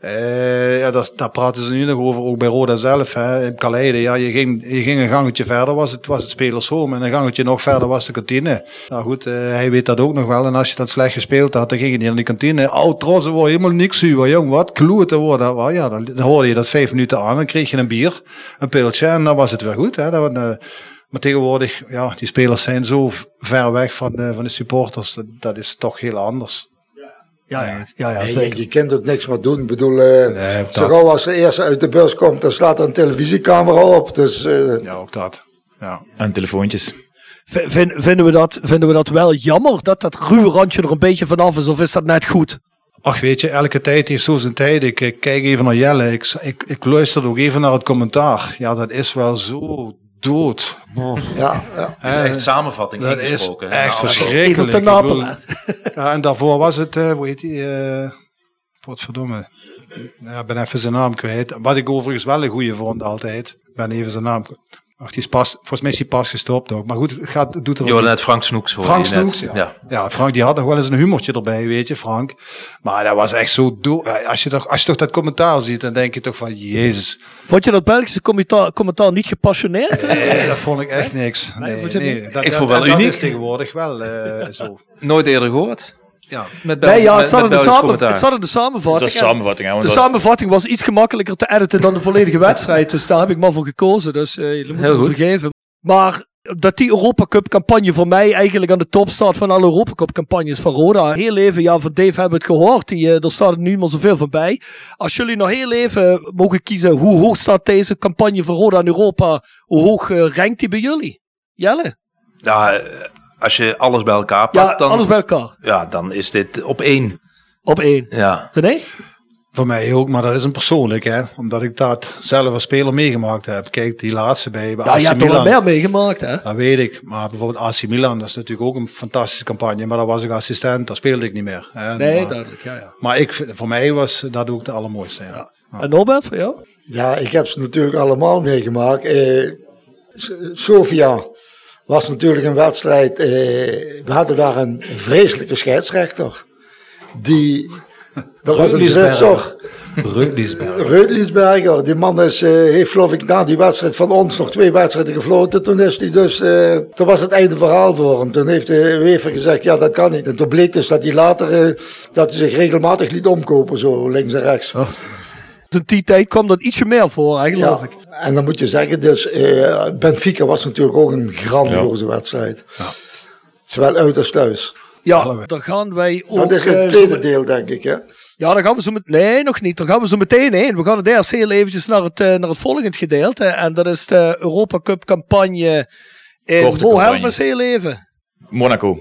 Daar praten ze nu nog over, ook bij Roda zelf, hè. In Kaleide, ja, je ging een gangetje verder, was het spelershome, en een gangetje nog verder was de kantine. Nou goed, hij weet dat ook nog wel, en als je dat slecht gespeeld had, dan ging je niet naar die kantine. Trossen wordt helemaal niks zuur, jong, wat kloeten worden. Ja, dan hoorde je dat 5 minuten aan, dan kreeg je een bier, een piltje, en dan was het weer goed, hè. Maar tegenwoordig, ja, die spelers zijn zo ver weg van de supporters. Dat is toch heel anders. Ja, zeker. Je kunt ook niks meer doen. Ik bedoel, zo gauw als de eerste uit de bus komt, dan staat er een televisiecamera op. Dus, ja, ook dat. Ja. En telefoontjes. Vinden we dat wel jammer, dat ruwe randje er een beetje vanaf is, of is dat net goed? Ach, weet je, elke tijd heeft zo zijn tijd. Ik kijk even naar Jelle. Ik luister ook even naar het commentaar. Ja, dat is wel zo dood. Ja. Dat is echt samenvatting dat ingesproken. Is echt verschrikkelijk. Ja, en daarvoor was het, hoe heet die? Potverdomme. Ja, ik ben even zijn naam kwijt. Wat ik overigens wel een goeie vond altijd. Ik ben even zijn naam kwijt. Ach, volgens mij is hij pas gestopt ook. Maar goed, doet er ook net Frank Snoeks. Frank Snoeks, ja, Frank die had nog wel eens een humortje erbij, weet je, Frank. Maar dat was echt zo als je toch dat commentaar ziet, dan denk je toch van, jezus. Vond je dat Belgische commentaar niet gepassioneerd? Nee, dat vond ik echt niks. Nee. Ik vond wel uniek. Dat is tegenwoordig wel zo. Nooit eerder gehoord. Ja, het zat in de samenvatting. De samenvatting was iets gemakkelijker te editen dan de volledige wedstrijd. Dus daar heb ik maar voor gekozen. Dus jullie moeten me vergeven. Maar dat die Europa Cup campagne voor mij eigenlijk aan de top staat van alle Europa Cup campagnes van Roda. Heel even, van Dave hebben we het gehoord. Er staat er nu maar zoveel van bij. Als jullie nog heel even mogen kiezen, hoe hoog staat deze campagne van Roda in Europa? Hoe hoog rankt die bij jullie? Jelle? Ja, als je alles bij elkaar pakt, alles bij elkaar. Ja, dan is dit op 1. Op 1. Ja. René? Voor mij ook, maar dat is een persoonlijk, hè. Omdat ik dat zelf als speler meegemaakt heb. Kijk, die laatste bij AC Milan. Ja, je hebt er wel meer meegemaakt, hè. Dat weet ik. Maar bijvoorbeeld AC Milan, dat is natuurlijk ook een fantastische campagne. Maar daar was ik assistent, daar speelde ik niet meer. Hè. Nee, duidelijk, ja. Maar voor mij was dat ook de allermooiste, ja. En Norbert, voor jou? Ja, ik heb ze natuurlijk allemaal meegemaakt. Sofia was natuurlijk een wedstrijd. We hadden daar een vreselijke scheidsrechter. Dat was een Zwitser. Reutlisberger. Die man heeft geloof ik na die wedstrijd van ons nog 2 wedstrijden gefloten. Toen is hij dus, toen was het einde verhaal voor hem. Toen heeft de UEFA gezegd, ja dat kan niet. En toen bleek dus dat hij later, dat hij zich regelmatig liet omkopen, zo links en rechts. Oh. In die tijd kwam dat ietsje meer voor, geloof ik. En dan moet je zeggen, dus Benfica was natuurlijk ook een grandioze wedstrijd. Ja. Zowel uit als thuis. Ja, daar gaan wij ook... Dat is het tweede deel, denk ik, hè? Ja, daar gaan we zo Nee, nog niet. Daar gaan we zo meteen heen. We gaan het eerst heel eventjes naar het volgende gedeelte. En dat is de Europa Cup campagne in... Help eens heel even. Monaco.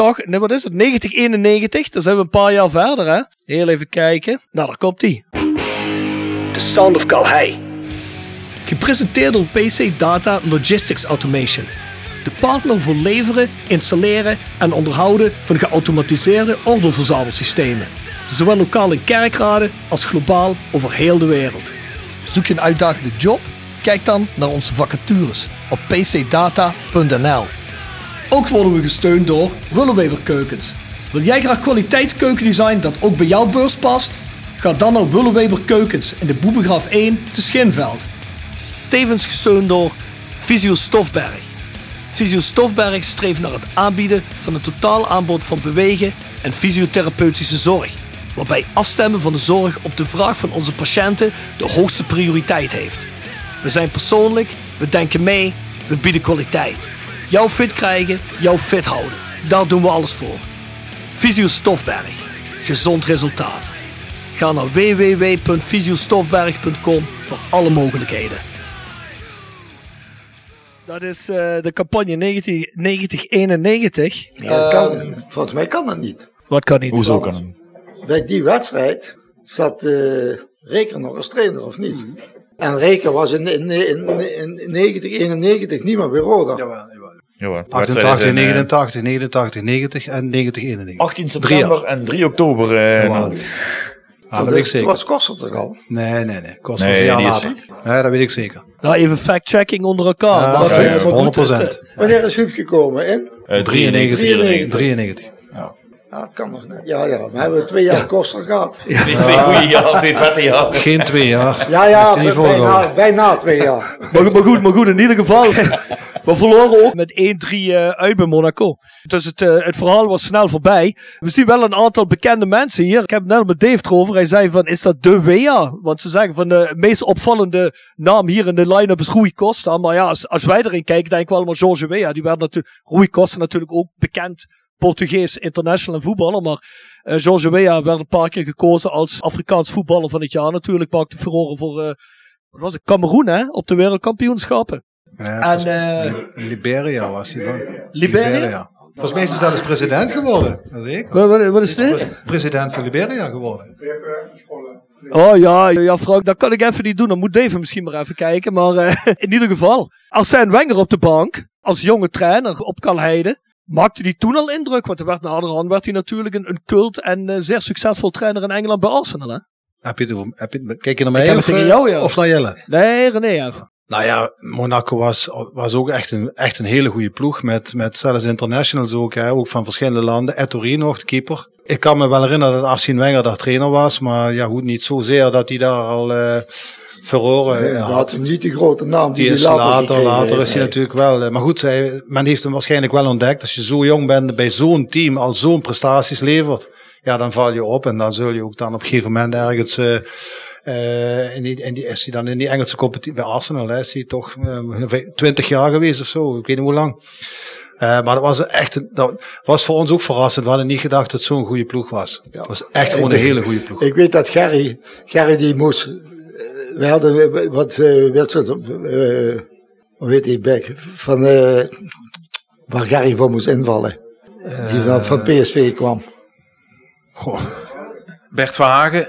1991. Dan zijn we een paar jaar verder, hè? Heel even kijken. Nou, daar komt ie. The Sound of Calhei. Gepresenteerd door PC Data Logistics Automation. De partner voor leveren, installeren en onderhouden van geautomatiseerde ordeelverzamelsystemen. Zowel lokaal in Kerkrade als globaal over heel de wereld. Zoek je een uitdagende job? Kijk dan naar onze vacatures op pcdata.nl. Ook worden we gesteund door Willeweber Keukens. Wil jij graag kwaliteitskeukendesign dat ook bij jouw beurs past? Ga dan naar Willeweber Keukens in de Boebegraaf 1 te Schinveld. Tevens gesteund door Visio Stofberg. Fysio Stofberg streeft naar het aanbieden van een totaal aanbod van bewegen en fysiotherapeutische zorg, waarbij afstemmen van de zorg op de vraag van onze patiënten de hoogste prioriteit heeft. We zijn persoonlijk, we denken mee, we bieden kwaliteit. Jou fit krijgen, jou fit houden. Daar doen we alles voor. Fysio Stofberg. Gezond resultaat. Ga naar www.fysiostofberg.com voor alle mogelijkheden. Dat is de campagne 1991. Volgens mij kan dat niet. Wat kan niet? Hoezo kan het niet? Bij die wedstrijd zat Reker nog als trainer, of niet? En Reker was in 1991 niet meer bij Roda. Jawel. 88, 89, 89, 90 en 90, 91. 18 september en 3 oktober. Dat weet ik zeker. Was Koster toch al? Nee. Koster was een jaar later. Nee, dat weet ik zeker. Nou, even fact-checking onder elkaar. Ja, maar 100%. Wanneer is Huub gekomen? In? 93. Ja, het kan nog net. Ja, we hebben 2 jaar Koster gehad. Ja. 2 goede jaar, 2 vette jaar. Geen 2 jaar. Ja, bijna 2 jaar. Maar goed, in ieder geval. We verloren ook met 1-3 uit bij Monaco. Dus het verhaal was snel voorbij. We zien wel een aantal bekende mensen hier. Ik heb het net met Dave erover. Hij zei van, is dat de Wea? Want ze zeggen van de meest opvallende naam hier in de line-up is Rui Costa. Maar ja, als wij erin kijken, denk ik wel maar Jorge Wea. Die werd natuurlijk, Rui Costa natuurlijk ook bekend Portugees international en voetballer. Maar Jorge Wea werd een paar keer gekozen als Afrikaans voetballer van het jaar. Natuurlijk maakte furoren voor, wat was het, Cameroen hè? Op de wereldkampioenschappen. Ja, en Liberia was hij dan. Liberia? Volgens mij is hij zelfs president geworden. Wat is dit? President van Liberia geworden. Oh ja, Frank, dat kan ik even niet doen. Dan moet Dave misschien maar even kijken. Maar in ieder geval, Arsène Wenger op de bank, als jonge trainer op Kalheide, maakte die toen al indruk. Want naderhand werd hij natuurlijk een cult en zeer succesvol trainer in Engeland bij Arsenal. Hè? Kijk je naar mij of naar Jelle? Nee, René even. Nou ja, Monaco was ook echt een hele goede ploeg. Met zelfs internationals ook, hè, ook van verschillende landen. Ettori nog, de keeper. Ik kan me wel herinneren dat Arsène Wenger daar trainer was. Maar ja, goed, niet zozeer dat hij daar al verloren. Nee, had niet de grote naam die is later is hij natuurlijk wel. Maar goed, men heeft hem waarschijnlijk wel ontdekt. Als je zo jong bent, bij zo'n team al zo'n prestaties levert. Ja, dan val je op. En dan zul je ook dan op een gegeven moment ergens... is hij dan in die Engelse competitie bij Arsenal, hè, is hij toch 20 jaar geweest of zo, ik weet niet hoe lang. Maar dat was voor ons ook verrassend. We hadden niet gedacht dat het zo'n goede ploeg was. Het was echt gewoon een hele goede ploeg. Ik weet dat Gerry die moest, we hadden wat wedstrijd, hoe heet die back, van waar Gerry voor moest invallen. Die van PSV kwam. Goh. Bert Verhagen,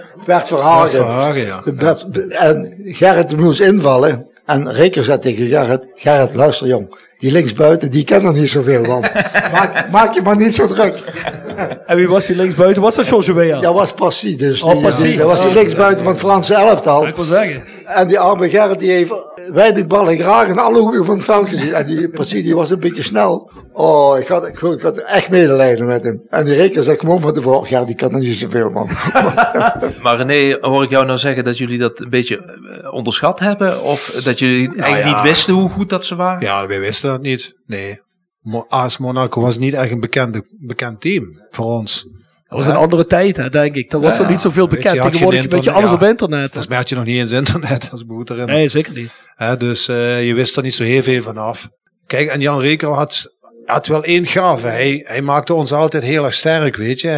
ja. En Gerrit moest invallen. En Reker zei tegen Gerrit, luister jong, die linksbuiten, die kennen er niet zoveel van. maak je maar niet zo druk. En wie was die linksbuiten? Was dat Jorge Wea? Dat was Passy. Dus dat was die linksbuiten van het Franse elftal. Ik wil zeggen. En die arme Gerrit, die heeft weinig ballen graag in alle hoeken van het veld gezien. En die Passy, die was een beetje snel. Oh, ik had echt medelijden met hem. En die Reker zei gewoon van tevoren, ja, die kan er niet zoveel van. Maar René, hoor ik jou nou zeggen dat jullie dat een beetje onderschat hebben? Of dat jullie eigenlijk niet wisten hoe goed dat ze waren? Ja, wij wisten dat niet. Nee. AS Monaco was niet echt een bekend team voor ons. Dat was een andere tijd, hè, denk ik. Dat was er niet zoveel bekend. Tegenwoordig weet je alles op internet. Volgens mij had je nog niet eens internet, als ik me goed herinner. Nee, zeker niet. Dus je wist er niet zo heel veel van af. Kijk, en Jan Reker had wel één gave. Hij maakte ons altijd heel erg sterk, weet je.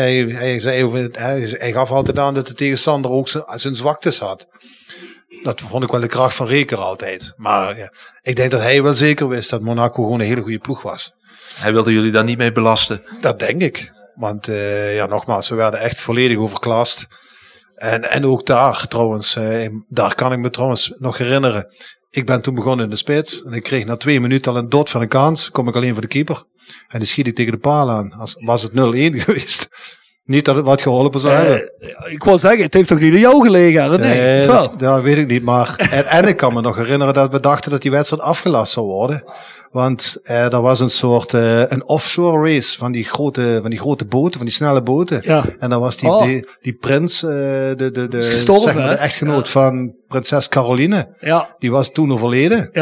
Hij gaf altijd aan dat de tegenstander ook zijn zwaktes had. Dat vond ik wel de kracht van Reker altijd. Maar ja, ik denk dat hij wel zeker wist dat Monaco gewoon een hele goede ploeg was. Hij wilde jullie daar niet mee belasten? Dat denk ik. Want nogmaals, we werden echt volledig overklast. En ook daar trouwens, daar kan ik me trouwens nog herinneren. Ik ben toen begonnen in de spits. En ik kreeg na 2 minuten al een dot van een kans. Kom ik alleen voor de keeper. En die schiet ik tegen de paal aan. Was het 0-1 geweest. Niet dat het wat geholpen zou hebben. Ik wil zeggen, het heeft toch niet aan jou gelegen, hè? Nee, dat weet ik niet. Maar, en ik kan me nog herinneren dat we dachten dat die wedstrijd afgelast zou worden. Want er was een soort een offshore race van die grote boten, van die snelle boten. Ja. En dan was die prins, de gestorven, zeg maar, de echtgenoot van prinses Caroline. Ja. Die was toen overleden. Ja.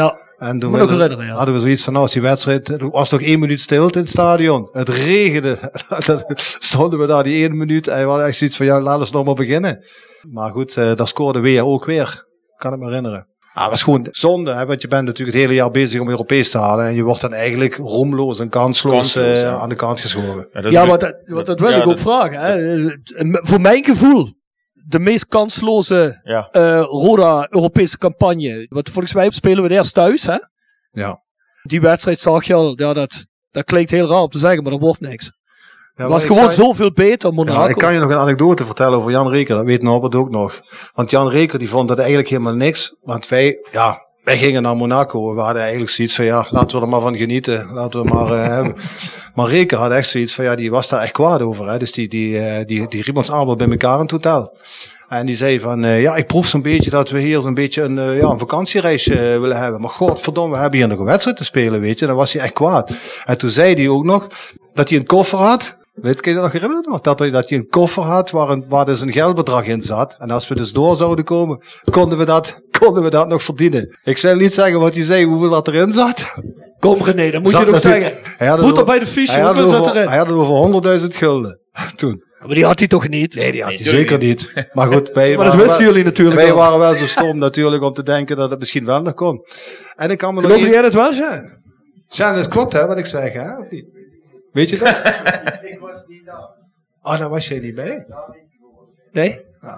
En toen hadden we zoiets van, als die wedstrijd, er was nog 1 minuut stilte in het stadion. Het regende. Stonden we daar die 1 minuut en we hadden echt zoiets van, ja, laten we nog maar beginnen. Maar goed, daar scoorde weer ook weer. Kan ik me herinneren. Het was gewoon zonde, hè, want je bent natuurlijk het hele jaar bezig om Europees te halen. En je wordt dan eigenlijk roemloos en kansloos aan de kant geschoven. Ja, dat wil ik ook vragen. Hè. Voor mijn gevoel, de meest kansloze Roda Europese campagne. Want volgens mij spelen we eerst thuis. Hè? Ja. Die wedstrijd zag je al, ja, dat klinkt heel raar om te zeggen, maar dat wordt niks. Ja, het was gewoon zoveel beter, Monaco. Ja, ik kan je nog een anekdote vertellen over Jan Reker, dat weet Norbert ook nog. Want Jan Reker die vond dat eigenlijk helemaal niks, want wij gingen naar Monaco. We hadden eigenlijk zoiets van, ja, laten we er maar van genieten. Laten we maar hebben. Maar Reker had echt zoiets van, ja, die was daar echt kwaad over. Hè. Dus die riep ons allemaal bij elkaar in het hotel. En die zei van, ja, ik proef zo'n beetje dat we hier zo'n beetje een vakantiereisje willen hebben. Maar godverdomme, we hebben hier nog een wedstrijd te spelen, weet je. Dan was hij echt kwaad. En toen zei hij ook nog dat hij een koffer had. Weet je dat nog herinneren? Dat hij een koffer had waar dus een geldbedrag in zat. En als we dus door zouden komen, konden we dat nog verdienen. Ik zal niet zeggen wat hij zei, hoeveel dat erin zat. Kom René, dan moet je nog zeggen. Boeter bij de fiche, hoeveel zat erin? Hij had het over 100.000 gulden toen. Maar die had hij toch niet? Nee, die had hij zeker niet. Maar goed, maar dat wisten jullie natuurlijk Wij waren wel zo stom natuurlijk om te denken dat het misschien wel nog kon. En ik kan me geloof jij dat wel, Jean? Jean, dat klopt hè, wat ik zeg, hè? Of niet? Weet je dat? Ik was niet daar. Daar was jij niet bij? Nee?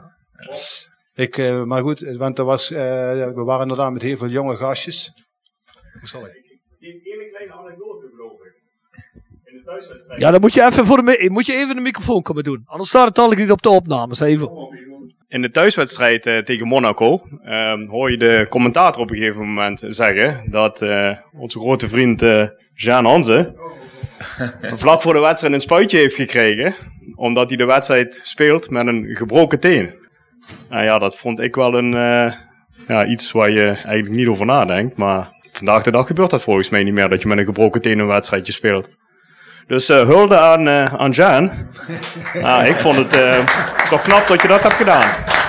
Ja. Maar goed, want er was, we waren inderdaad met heel veel jonge gastjes. Sorry. Die ene kleine anekdote, geloof ik. In de thuiswedstrijd. Ja, dan moet je even de microfoon komen doen. Anders staat het al niet op de opnames. Even. In de thuiswedstrijd tegen Monaco hoor je de commentator op een gegeven moment zeggen dat onze grote vriend Jean Hanze vlak voor de wedstrijd een spuitje heeft gekregen, omdat hij de wedstrijd speelt met een gebroken teen. Nou ja, dat vond ik wel iets waar je eigenlijk niet over nadenkt, maar vandaag de dag gebeurt dat volgens mij niet meer, dat je met een gebroken teen een wedstrijdje speelt. Dus hulde aan Jean. Ik vond het toch knap dat je dat hebt gedaan.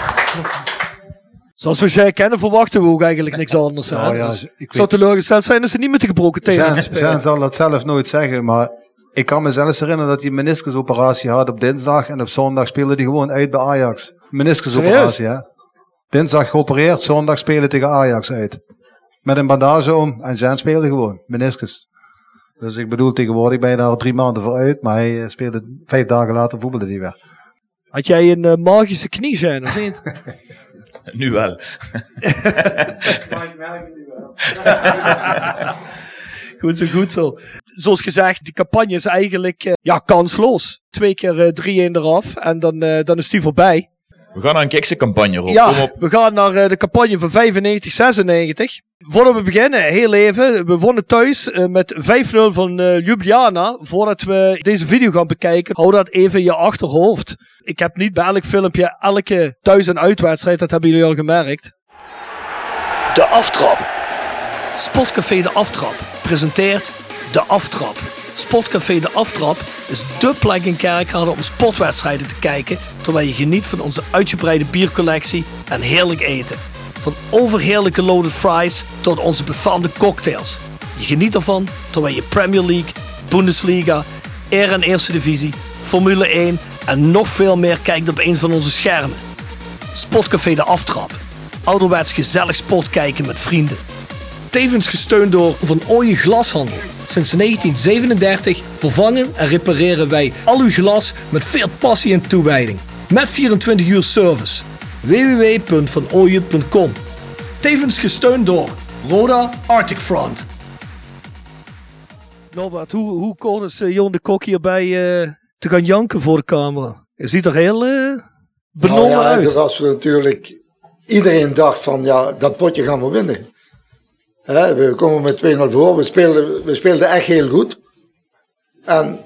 Zoals we jij kennen, verwachten we ook eigenlijk niks anders. Ik zou teleurgesteld zijn als ze niet met de gebroken tenen spelen. Jean zal dat zelf nooit zeggen, maar ik kan me zelfs herinneren dat hij een meniscusoperatie had op dinsdag en op zondag speelde hij gewoon uit bij Ajax. Meniscusoperatie, hè? Dinsdag geopereerd, zondag spelen tegen Ajax uit. Met een bandage om en Jean speelde gewoon, meniscus. Dus ik bedoel, tegenwoordig ben je daar 3 maanden voor uit, maar hij speelde 5 dagen later voetbalde hij weer. Had jij een magische knie, Jean, of niet? Nu wel. Goed zo. Zoals gezegd, die campagne is eigenlijk kansloos. 2 keer 3-1 eraf en dan is die voorbij. We gaan naar een Kikse-campagne, Rob. Ja, kom op. We gaan naar de campagne van 95-96. Voordat we beginnen, heel even. We wonnen thuis met 5-0 van Ljubljana. Voordat we deze video gaan bekijken, hou dat even in je achterhoofd. Ik heb niet bij elk filmpje elke thuis- en uitwedstrijd, dat hebben jullie al gemerkt. De Aftrap. Sportcafé De Aftrap presenteert De Aftrap. Sportcafé De Aftrap is dé plek in Kerkrade om sportwedstrijden te kijken, terwijl je geniet van onze uitgebreide biercollectie en heerlijk eten. Van overheerlijke loaded fries tot onze befaamde cocktails. Je geniet ervan terwijl je Premier League, Bundesliga, Eer- en Eerste Divisie, Formule 1 en nog veel meer kijkt op een van onze schermen. Sportcafé De Aftrap. Ouderwets gezellig sport kijken met vrienden. Tevens gesteund door Van Ooyen Glashandel. Sinds 1937 vervangen en repareren wij al uw glas met veel passie en toewijding. Met 24 uur service. www.vanooyen.com. Tevens gesteund door Roda Arctic Front. Norbert, hoe kon is Jon de Kok hierbij te gaan janken voor de camera? Je ziet er heel benomen uit. Dat was natuurlijk... Iedereen dacht van, ja, dat potje gaan we winnen. We komen met 2-0 voor. We speelden echt heel goed. En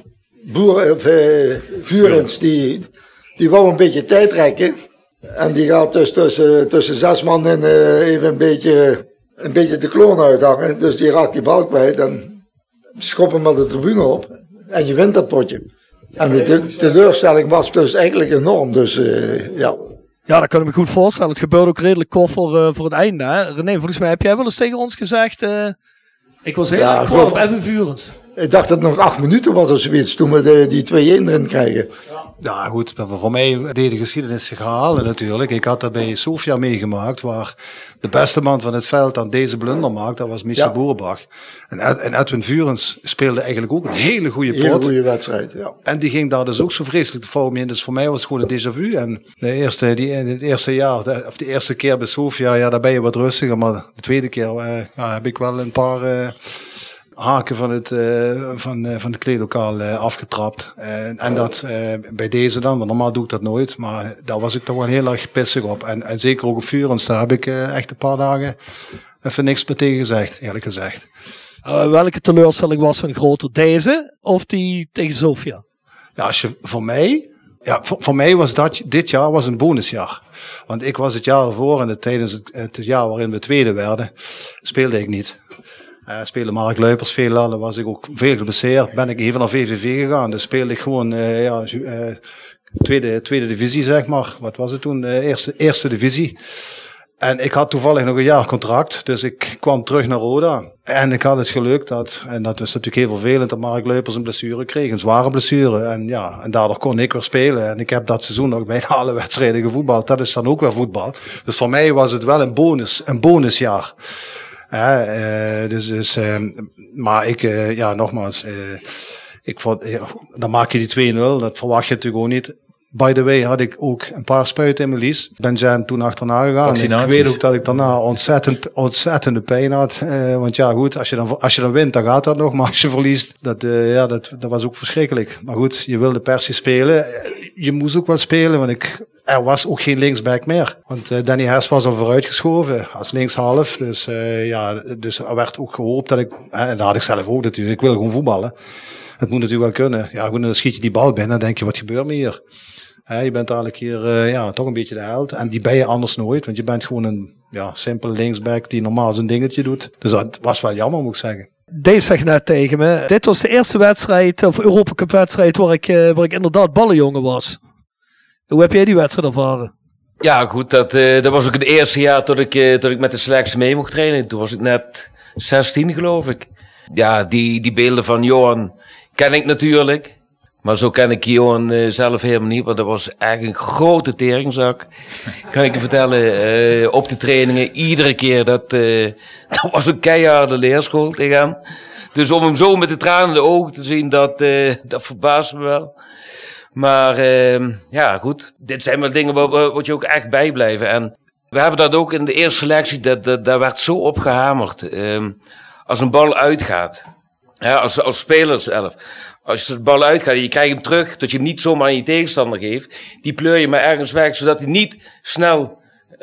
Vurens, die wou een beetje tijd rekken. En die gaat dus tussen 6 man in even een beetje de kloon uithangen. Dus die raakt die bal kwijt en schopt hem met de tribune op. En je wint dat potje. En de teleurstelling was dus eigenlijk enorm. Dus ja. Ja, dat kan ik me goed voorstellen. Het gebeurt ook redelijk kort voor het einde. Hè? René, volgens mij heb jij wel eens tegen ons gezegd... ik was heel erg kwaad op Edwin Vurens. Ik dacht dat het nog 8 minuten was of zoiets toen we die 2-1 erin kregen. Ja goed, voor mij deed de geschiedenis zich herhalen natuurlijk. Ik had dat bij Sofia meegemaakt, waar de beste man van het veld aan deze blunder maakte, dat was Michel Boerenbach. En Edwin Vurens speelde eigenlijk ook een hele goede pot. Hele goede wedstrijd, ja. En die ging daar dus ook zo vreselijk de fout mee in. Dus voor mij was het gewoon een déjà vu. En het eerste jaar, of de eerste keer bij Sofia, ja, daar ben je wat rustiger. Maar de tweede keer heb ik wel een paar... haken van het kleedlokaal afgetrapt. En dat bij deze dan, want normaal doe ik dat nooit. Maar daar was ik toch wel heel erg pissig op. En zeker ook op Vurens, daar heb ik echt een paar dagen even niks meer tegen gezegd, eerlijk gezegd. Welke teleurstelling was een groter? Deze of die tegen Sofia? Ja, voor mij was dit jaar was een bonusjaar. Want ik was het jaar ervoor en tijdens het jaar waarin we tweede werden, speelde ik niet. Speelde Mark Luipers veel aan, dan was ik ook veel geblesseerd. Ben ik even naar VVV gegaan, dus speelde ik gewoon tweede divisie, zeg maar. Wat was het toen? Eerste divisie. En ik had toevallig nog een jaar contract, dus ik kwam terug naar Roda. En ik had het geluk en dat was natuurlijk heel vervelend, dat Mark Luipers een blessure kreeg, een zware blessure. En daardoor kon ik weer spelen. En ik heb dat seizoen ook bijna alle wedstrijden gevoetbald. Dat is dan ook weer voetbal. Dus voor mij was het wel een bonusjaar. Maar ik, nogmaals, ik vond, dan maak je die 2-0, dat verwacht je natuurlijk ook niet. By the way had ik ook een paar spuiten in mijn lies. Ben Jan toen achterna gegaan. Ik weet ook dat ik daarna ontzettende pijn had. Want ja goed, als je dan wint, dan gaat dat nog. Maar als je verliest, dat was ook verschrikkelijk. Maar goed, je wilde per se spelen. Je moest ook wel spelen, want er was ook geen linksback meer. Want Danny Hess was al vooruitgeschoven als linkshalf. Dus er werd ook gehoopt dat en dat had ik zelf ook natuurlijk, ik wil gewoon voetballen. Het moet natuurlijk wel kunnen. Ja, goed, dan schiet je die bal binnen en dan denk je, wat gebeurt me hier? Je bent eigenlijk hier toch een beetje de held. En die ben je anders nooit, want je bent gewoon een simpele linksback die normaal zijn dingetje doet. Dus dat was wel jammer, moet ik zeggen. Dave zegt net tegen me, dit was de eerste wedstrijd, of Europa Cup wedstrijd, waar ik inderdaad ballenjongen was. Hoe heb jij die wedstrijd ervaren? Ja, goed, dat was ook het eerste jaar tot ik met de selectie mee mocht trainen. Toen was ik net 16, geloof ik. Ja, die beelden van Johan ken ik natuurlijk. Maar zo ken ik Johan zelf helemaal niet. Want dat was eigenlijk een grote teringzak. Kan ik je vertellen. Op de trainingen, iedere keer. Dat was een keiharde leerschool tegen hem. Dus om hem zo met de tranen in de ogen te zien, dat verbaast me wel. Maar goed, dit zijn wel dingen wat je ook echt bijblijven. En we hebben dat ook in de eerste selectie, daar werd zo op gehamerd. Als een bal uitgaat, als speler zelf, als de bal uitgaat en je krijgt hem terug, dat je hem niet zomaar aan je tegenstander geeft, die pleur je maar ergens weg, zodat hij niet snel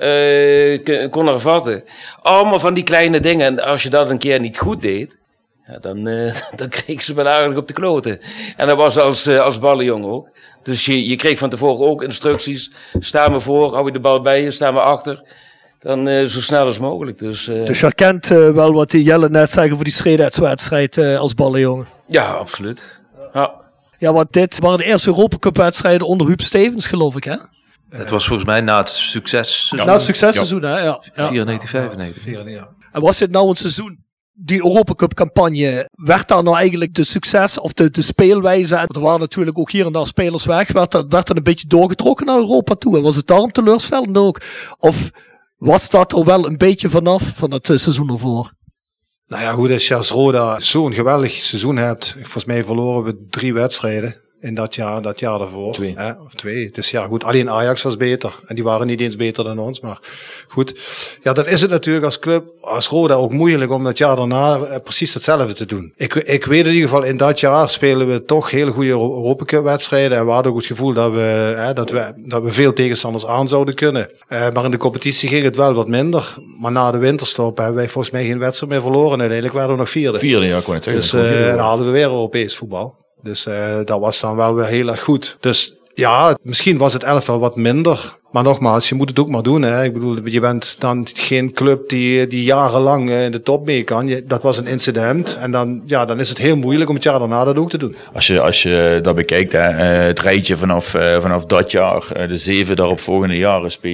kon hervatten. Allemaal van die kleine dingen. En als je dat een keer niet goed deed, dan kreeg ze wel aardig op de kloten. En dat was als ballenjongen ook. Dus je kreeg van tevoren ook instructies. Sta me voor, hou je de bal bij je, sta me achter. Dan zo snel als mogelijk. Dus je herkent wel wat die Jelle net zeggen voor die Schreedheidswedstrijd als ballenjongen. Ja, absoluut. Ja, want dit waren de eerste Europa Cup wedstrijden onder Huub Stevens, geloof ik, hè? Het was volgens mij na het successeizoen. Na het successeizoen, hè? Ja. 94, 95. En was dit nou een seizoen? Die Europa Cup campagne, werd daar nou eigenlijk de succes of de speelwijze, en er waren natuurlijk ook hier en daar spelers weg, werd dat een beetje doorgetrokken naar Europa toe? En was het daarom teleurstellend ook? Of was dat er wel een beetje vanaf van het seizoen ervoor? Nou ja, goed, als je als Roda zo'n geweldig seizoen hebt, volgens mij verloren we 3 wedstrijden in dat jaar daarvoor. 2. Dus ja, goed, alleen Ajax was beter. En die waren niet eens beter dan ons, maar goed. Ja, dan is het natuurlijk als club, als Roda ook moeilijk om dat jaar daarna precies hetzelfde te doen. Ik weet in ieder geval, in dat jaar spelen we toch hele goede Europa Cup wedstrijden. En we hadden ook het gevoel dat we veel tegenstanders aan zouden kunnen. Maar in de competitie ging het wel wat minder. Maar na de winterstop hebben wij volgens mij geen wedstrijd meer verloren. En uiteindelijk werden we nog 4e. 4e, ja, kon het zeggen. Dus dan hadden we weer Europees voetbal. Dus dat was dan wel weer heel erg goed. Dus Ja, misschien was het elftal wat minder. Maar nogmaals, je moet het ook maar doen. Hè. Ik bedoel, je bent dan geen club die jarenlang in de top mee kan. Dat was een incident. En dan is het heel moeilijk om het jaar daarna dat ook te doen. Als je dat bekijkt, het rijtje vanaf dat jaar, de 7 daaropvolgende jaren, speel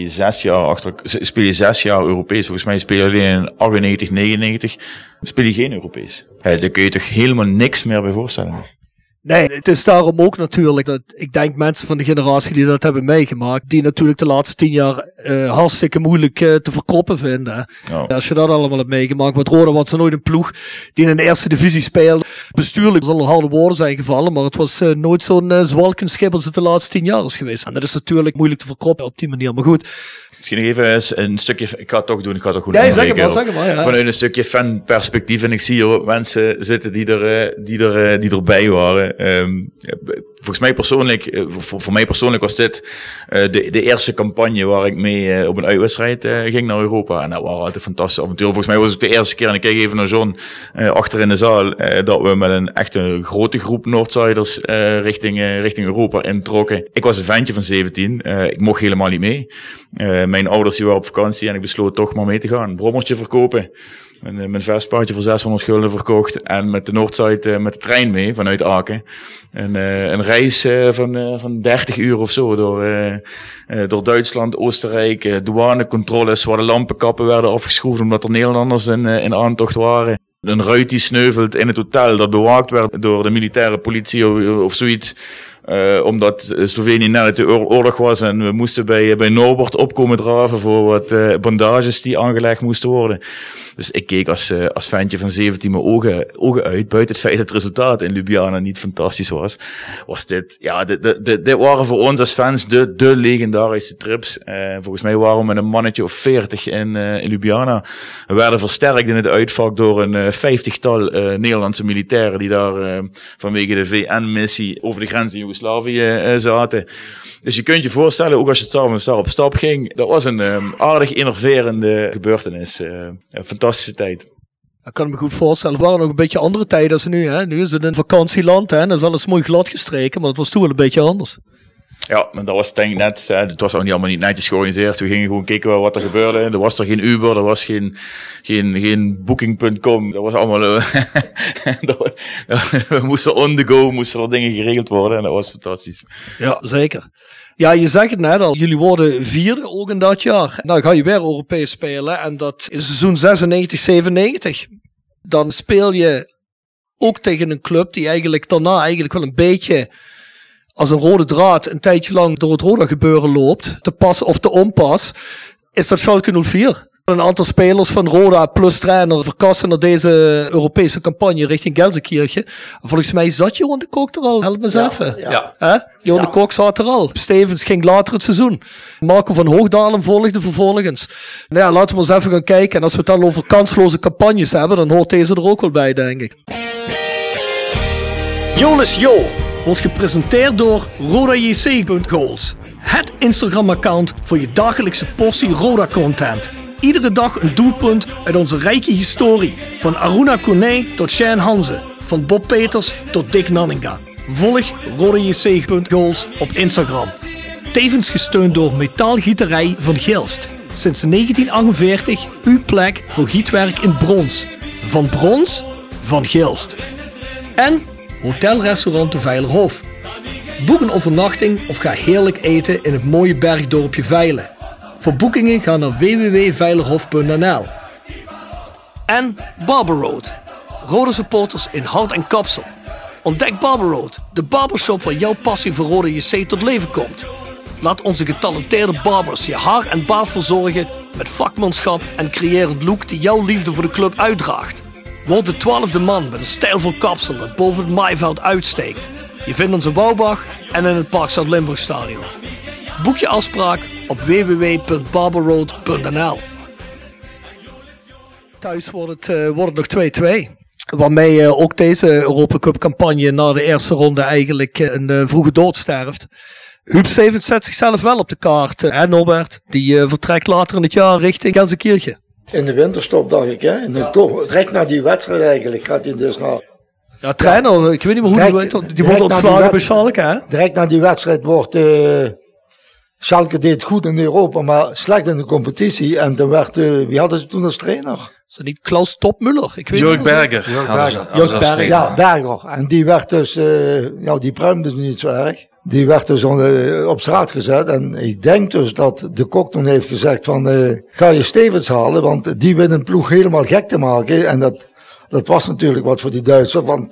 je 6 jaar Europees. Volgens mij speel je alleen in 98, 99, speel je geen Europees. Daar kun je toch helemaal niks meer bij voorstellen. Nee, het is daarom ook natuurlijk dat ik denk mensen van de generatie die dat hebben meegemaakt, die natuurlijk de laatste 10 jaar hartstikke moeilijk te verkroppen vinden. Ja. Als je dat allemaal hebt meegemaakt, met Roda was er nooit een ploeg die in de eerste divisie speelde. Bestuurlijk zal er harde woorden zijn gevallen, maar het was nooit zo'n zwalkenschip als het de laatste 10 jaar is geweest. En dat is natuurlijk moeilijk te verkroppen op die manier, maar goed. Misschien even een stukje, ik ga het toch doen, goed nee, zeg maar, ja. Vanuit een stukje fanperspectief, en ik zie hier ook mensen zitten die erbij waren. Volgens mij persoonlijk, voor mij persoonlijk was dit de eerste campagne waar ik mee op een uitwedstrijd ging naar Europa. En dat waren altijd fantastische avonturen. Volgens mij was het de eerste keer, en ik kijk even naar John achter in de zaal, dat we met een echte grote groep Noordsiders richting Europa introkken. Ik was een ventje van 17, ik mocht helemaal niet mee. Mijn ouders die waren op vakantie en ik besloot toch maar mee te gaan. Een brommertje verkopen. Mijn Vespaatje voor 600 gulden verkocht. En met de Noordside met de trein mee vanuit Aken. Een reis van 30 uur of zo door Duitsland, Oostenrijk. Douanecontroles waar de lampenkappen werden afgeschroefd omdat er Nederlanders in aantocht waren. Een ruit die sneuvelt in het hotel dat bewaakt werd door de militaire politie of zoiets. Omdat Slovenië net de oorlog was en we moesten bij Norbert opkomen draven voor wat bandages die aangelegd moesten worden. Dus ik keek als ventje van 17 mijn ogen uit. Buiten het feit dat het resultaat in Ljubljana niet fantastisch was dit, ja, dit waren voor ons als fans de legendarische trips. Volgens mij waren we met een mannetje of 40 in Ljubljana. We werden versterkt in het uitvak door een 50-tal Nederlandse militairen die daar vanwege de VN-missie over de grens in Joegoslavië zaten. Dus je kunt je voorstellen, ook als je het s'avonds daar op stap ging, dat was een aardig innoverende gebeurtenis. Een fantastische tijd. Ik kan me goed voorstellen. Het waren nog een beetje andere tijden als nu. Hè? Nu is het een vakantieland hè? En dan is alles mooi glad gestreken, maar het was toen wel een beetje anders. Ja, maar dat was denk ik net, het was ook niet allemaal niet netjes georganiseerd. We gingen gewoon kijken wat er gebeurde. Er was er geen Uber, er was geen Booking.com. Dat was allemaal, we moesten on the go, moesten er dingen geregeld worden en dat was fantastisch. Ja, zeker. Ja, je zegt het net al, jullie worden 4e ook in dat jaar. Nou ga je weer Europees spelen en dat is seizoen 96-97. Dan speel je ook tegen een club die eigenlijk daarna eigenlijk wel een beetje als een rode draad een tijdje lang door het Roda gebeuren loopt, te pas of te onpas, is dat Schalke 04. Een aantal spelers van Roda plus trainer verkassen naar deze Europese campagne richting Gelsenkirchen. Volgens mij zat Johan de Kok er al. Help me eens even. Ja. Johan de Kok zat er al. Stevens ging later het seizoen. Marco van Hoogdalen volgde vervolgens. Nou ja, laten we eens even gaan kijken. En als we het dan over kansloze campagnes hebben, dan hoort deze er ook wel bij, denk ik. Jolis Jo wordt gepresenteerd door RodaJC.goals. Het Instagram-account voor je dagelijkse portie Roda-content. Iedere dag een doelpunt uit onze rijke historie. Van Aruna Kone tot Shane Hanze. Van Bob Peters tot Dick Nanninga. Volg RodaJC.goals op Instagram. Tevens gesteund door Metaalgieterij van Gilst. Sinds 1948 uw plek voor gietwerk in brons. Van brons, van Gilst. En Hotelrestaurant de Veilerhof. Boek een overnachting of ga heerlijk eten in het mooie bergdorpje Veilen. Voor boekingen ga naar www.veilerhof.nl. En Barber Road. Roda supporters in hart en kapsel. Ontdek Barber Road, de barbershop waar jouw passie voor Roda JC tot leven komt. Laat onze getalenteerde barbers je haar en baard verzorgen met vakmanschap en creërend look die jouw liefde voor de club uitdraagt. Word de 12e man met een stijlvol kapsel dat boven het maaiveld uitsteekt. Je vindt ons in Bouwbach en in het Park Zuid-Limburg Stadion. Boek je afspraak op www.barberroad.nl. Thuis wordt het nog 2-2. Waarmee ook deze Europa Cup campagne na de eerste ronde eigenlijk een vroege dood sterft. Huub Stevens zet zichzelf wel op de kaart. Hè Norbert? Die vertrekt later in het jaar richting Gelsenkirchen. In de winterstop dacht ik, hè. En toch, direct na die wedstrijd eigenlijk gaat hij dus naar Ja, trainer, ik weet niet meer hoe die wordt ontslagen bij Schalke, hè? Direct na die wedstrijd wordt... Schalke deed goed in Europa, maar slecht in de competitie. En dan werd, wie hadden ze toen als trainer? Is dat niet Klaus Topmuller? Ik weet Jörg Berger. Jörg Berger, ja, Berger. En die werd dus, die pruimde dus niet zo erg. Die werd dus op straat gezet. En ik denk dus dat de kok toen heeft gezegd van, ga je Stevens halen, want die weet een ploeg helemaal gek te maken. En dat was natuurlijk wat voor die Duitsers, van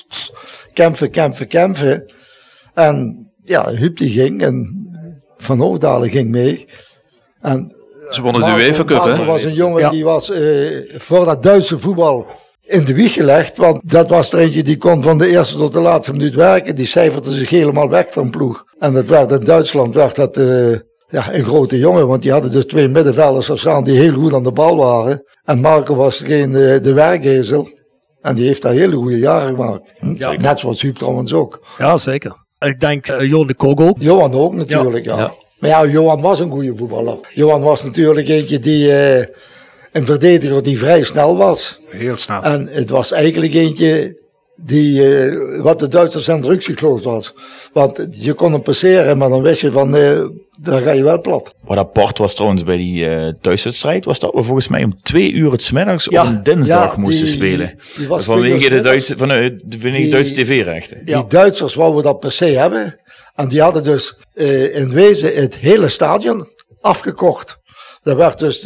kämpfen. En ja, Huub die ging en Van Hoofddalen ging mee. En ze wonnen de UEFA Cup, hè? Er was een jongen die was voor dat Duitse voetbal in de wieg gelegd. Want dat was er eentje die kon van de eerste tot de laatste minuut werken. Die cijferde zich helemaal weg van ploeg. En dat werd in Duitsland een grote jongen. Want die hadden dus 2 middenvelders staan die heel goed aan de bal waren. En Marco was de werkgezel. En die heeft daar hele goede jaren gemaakt. Ja. Net zoals Huub trouwens ook. Ja, zeker. Ik denk Johan de Kogo. Johan ook natuurlijk, ja. Maar ja, Johan was een goede voetballer. Johan was natuurlijk eentje die een verdediger die vrij snel was. Heel snel. En het was eigenlijk eentje die wat de Duitsers aan drugsgekloosd was. Want je kon hem passeren, maar dan wist je van, daar ga je wel plat. Wat apart was trouwens bij die thuiswedstrijd, was dat we volgens mij om 2 uur 's middags op een dinsdag moesten spelen. Vanwege de Duitse tv-rechten. Die Duitsers wouden dat per se hebben. En die hadden dus in wezen het hele stadion afgekocht. Daar werd dus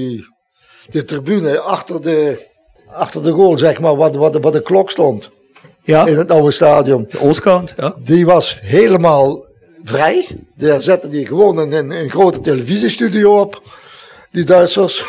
de tribune achter de goal, zeg maar, wat de klok stond. Ja. In het oude stadion. De oostkant, ja. Die was helemaal vrij. Daar zetten die gewoon een grote televisiestudio op. Die Duitsers.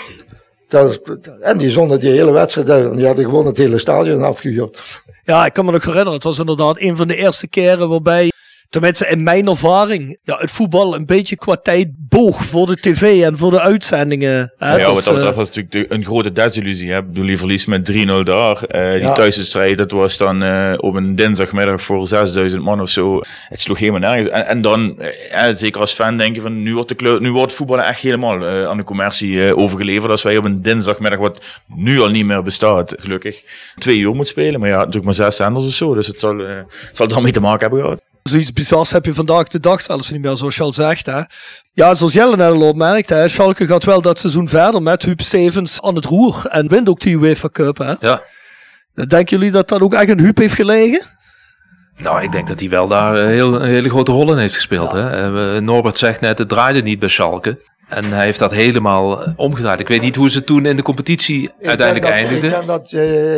En die zonden die hele wedstrijd uit. En die hadden gewoon het hele stadion afgehuurd. Ja, ik kan me nog herinneren. Het was inderdaad een van de eerste keren waarbij, tenminste in mijn ervaring, het voetbal een beetje qua tijd boog voor de tv en voor de uitzendingen. Wat dat betreft was het natuurlijk een grote desillusie. Hè? Ik bedoel, je verliest met 3-0 daar. Die thuiswedstrijd, dat was dan op een dinsdagmiddag voor 6000 man of zo. Het sloeg helemaal nergens. En dan, zeker als fan, denk je van, nu wordt voetbal echt helemaal aan de commercie overgeleverd. Als wij op een dinsdagmiddag, wat nu al niet meer bestaat, gelukkig, 2 uur moet spelen. Maar ja, natuurlijk maar 6 zenders of zo. Dus het zal daarmee te maken hebben gehad. Zoiets bizars heb je vandaag de dag zelfs niet meer, zoals je al zegt. Hè. Ja, zoals Jelle net al opmerkt, hè, Schalke gaat wel dat seizoen verder met Huub Stevens aan het roer en wint ook die UEFA Cup. Hè. Ja. Denken jullie dat ook echt een Huub heeft gelegen? Nou, ik denk dat hij wel daar een hele grote rol in heeft gespeeld. Ja. Hè. Norbert zegt net, het draaide niet bij Schalke. En hij heeft dat helemaal omgedraaid. Ik weet niet hoe ze toen in de competitie uiteindelijk eindigden. Ik denk dat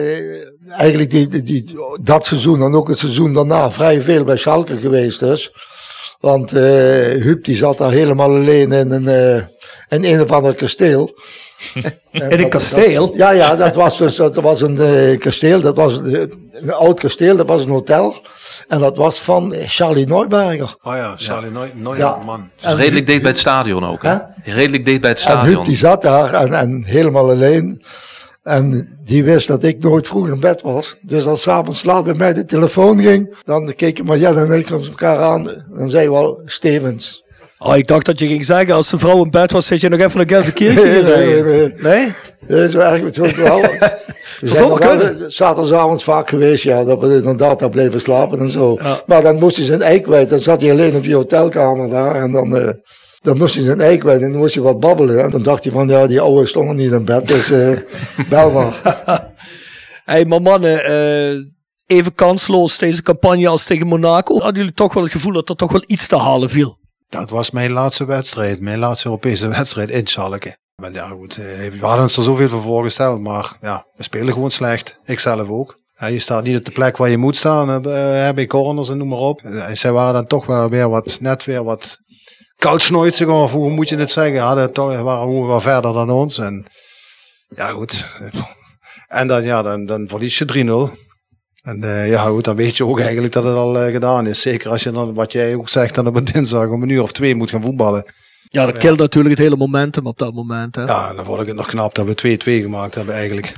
eigenlijk dat seizoen en ook het seizoen daarna vrij veel bij Schalke geweest is. Want Huub die zat daar helemaal alleen in een of ander kasteel. In een kasteel? Ja, dat was een kasteel. Dat was een oud kasteel, dat was een hotel. En dat was van Charlie Neuberger. Oh ja, Charlie Neuberger, man. Dat is redelijk dicht bij het stadion ook, hè? Redelijk dicht bij het stadion. En Huub die zat daar en helemaal alleen. En die wist dat ik nooit vroeg in bed was. Dus als 's avonds laat bij mij de telefoon ging, dan keken Marjan en ik ons elkaar aan. Dan zei we al, Stevens. Oh, ik dacht dat je ging zeggen, als de vrouw in bed was, zit je nog even naar Gelsenkirchen. Nee? Nee, zo erg met het wel. We zijn nog wel zaterdagavond vaak geweest, ja, dat we inderdaad daar bleven slapen en zo. Ja. Maar dan moest hij zijn ei kwijt, dan zat hij alleen op die hotelkamer daar en dan moest hij zijn ei kwijt en dan moest hij wat babbelen. En dan dacht hij van, ja, die oude stond nog niet in bed, dus bel maar. Hey, maar mannen, even kansloos deze campagne als tegen Monaco. Hadden jullie toch wel het gevoel dat er toch wel iets te halen viel? Dat was mijn laatste wedstrijd, mijn laatste Europese wedstrijd in Schalke. Maar ja, goed, we hadden ons er zoveel voor voorgesteld, maar ja, we spelen gewoon slecht. Ik zelf ook. Ja, je staat niet op de plek waar je moet staan, bij corners en noem maar op. Zij waren dan toch wel weer wat koudschnoitzig, of hoe moet je het zeggen? Ja, waren gewoon wel verder dan ons. En ja, goed. En dan verlies je 3-0. En goed, dan weet je ook eigenlijk dat het al gedaan is. Zeker als je dan, wat jij ook zegt, dan op een dinsdag om 1 uur of 2 moet gaan voetballen. Ja, dat killt natuurlijk het hele momentum op dat moment. Hè? Ja, dan vond ik het nog knap dat we 2-2 gemaakt hebben eigenlijk. Ja.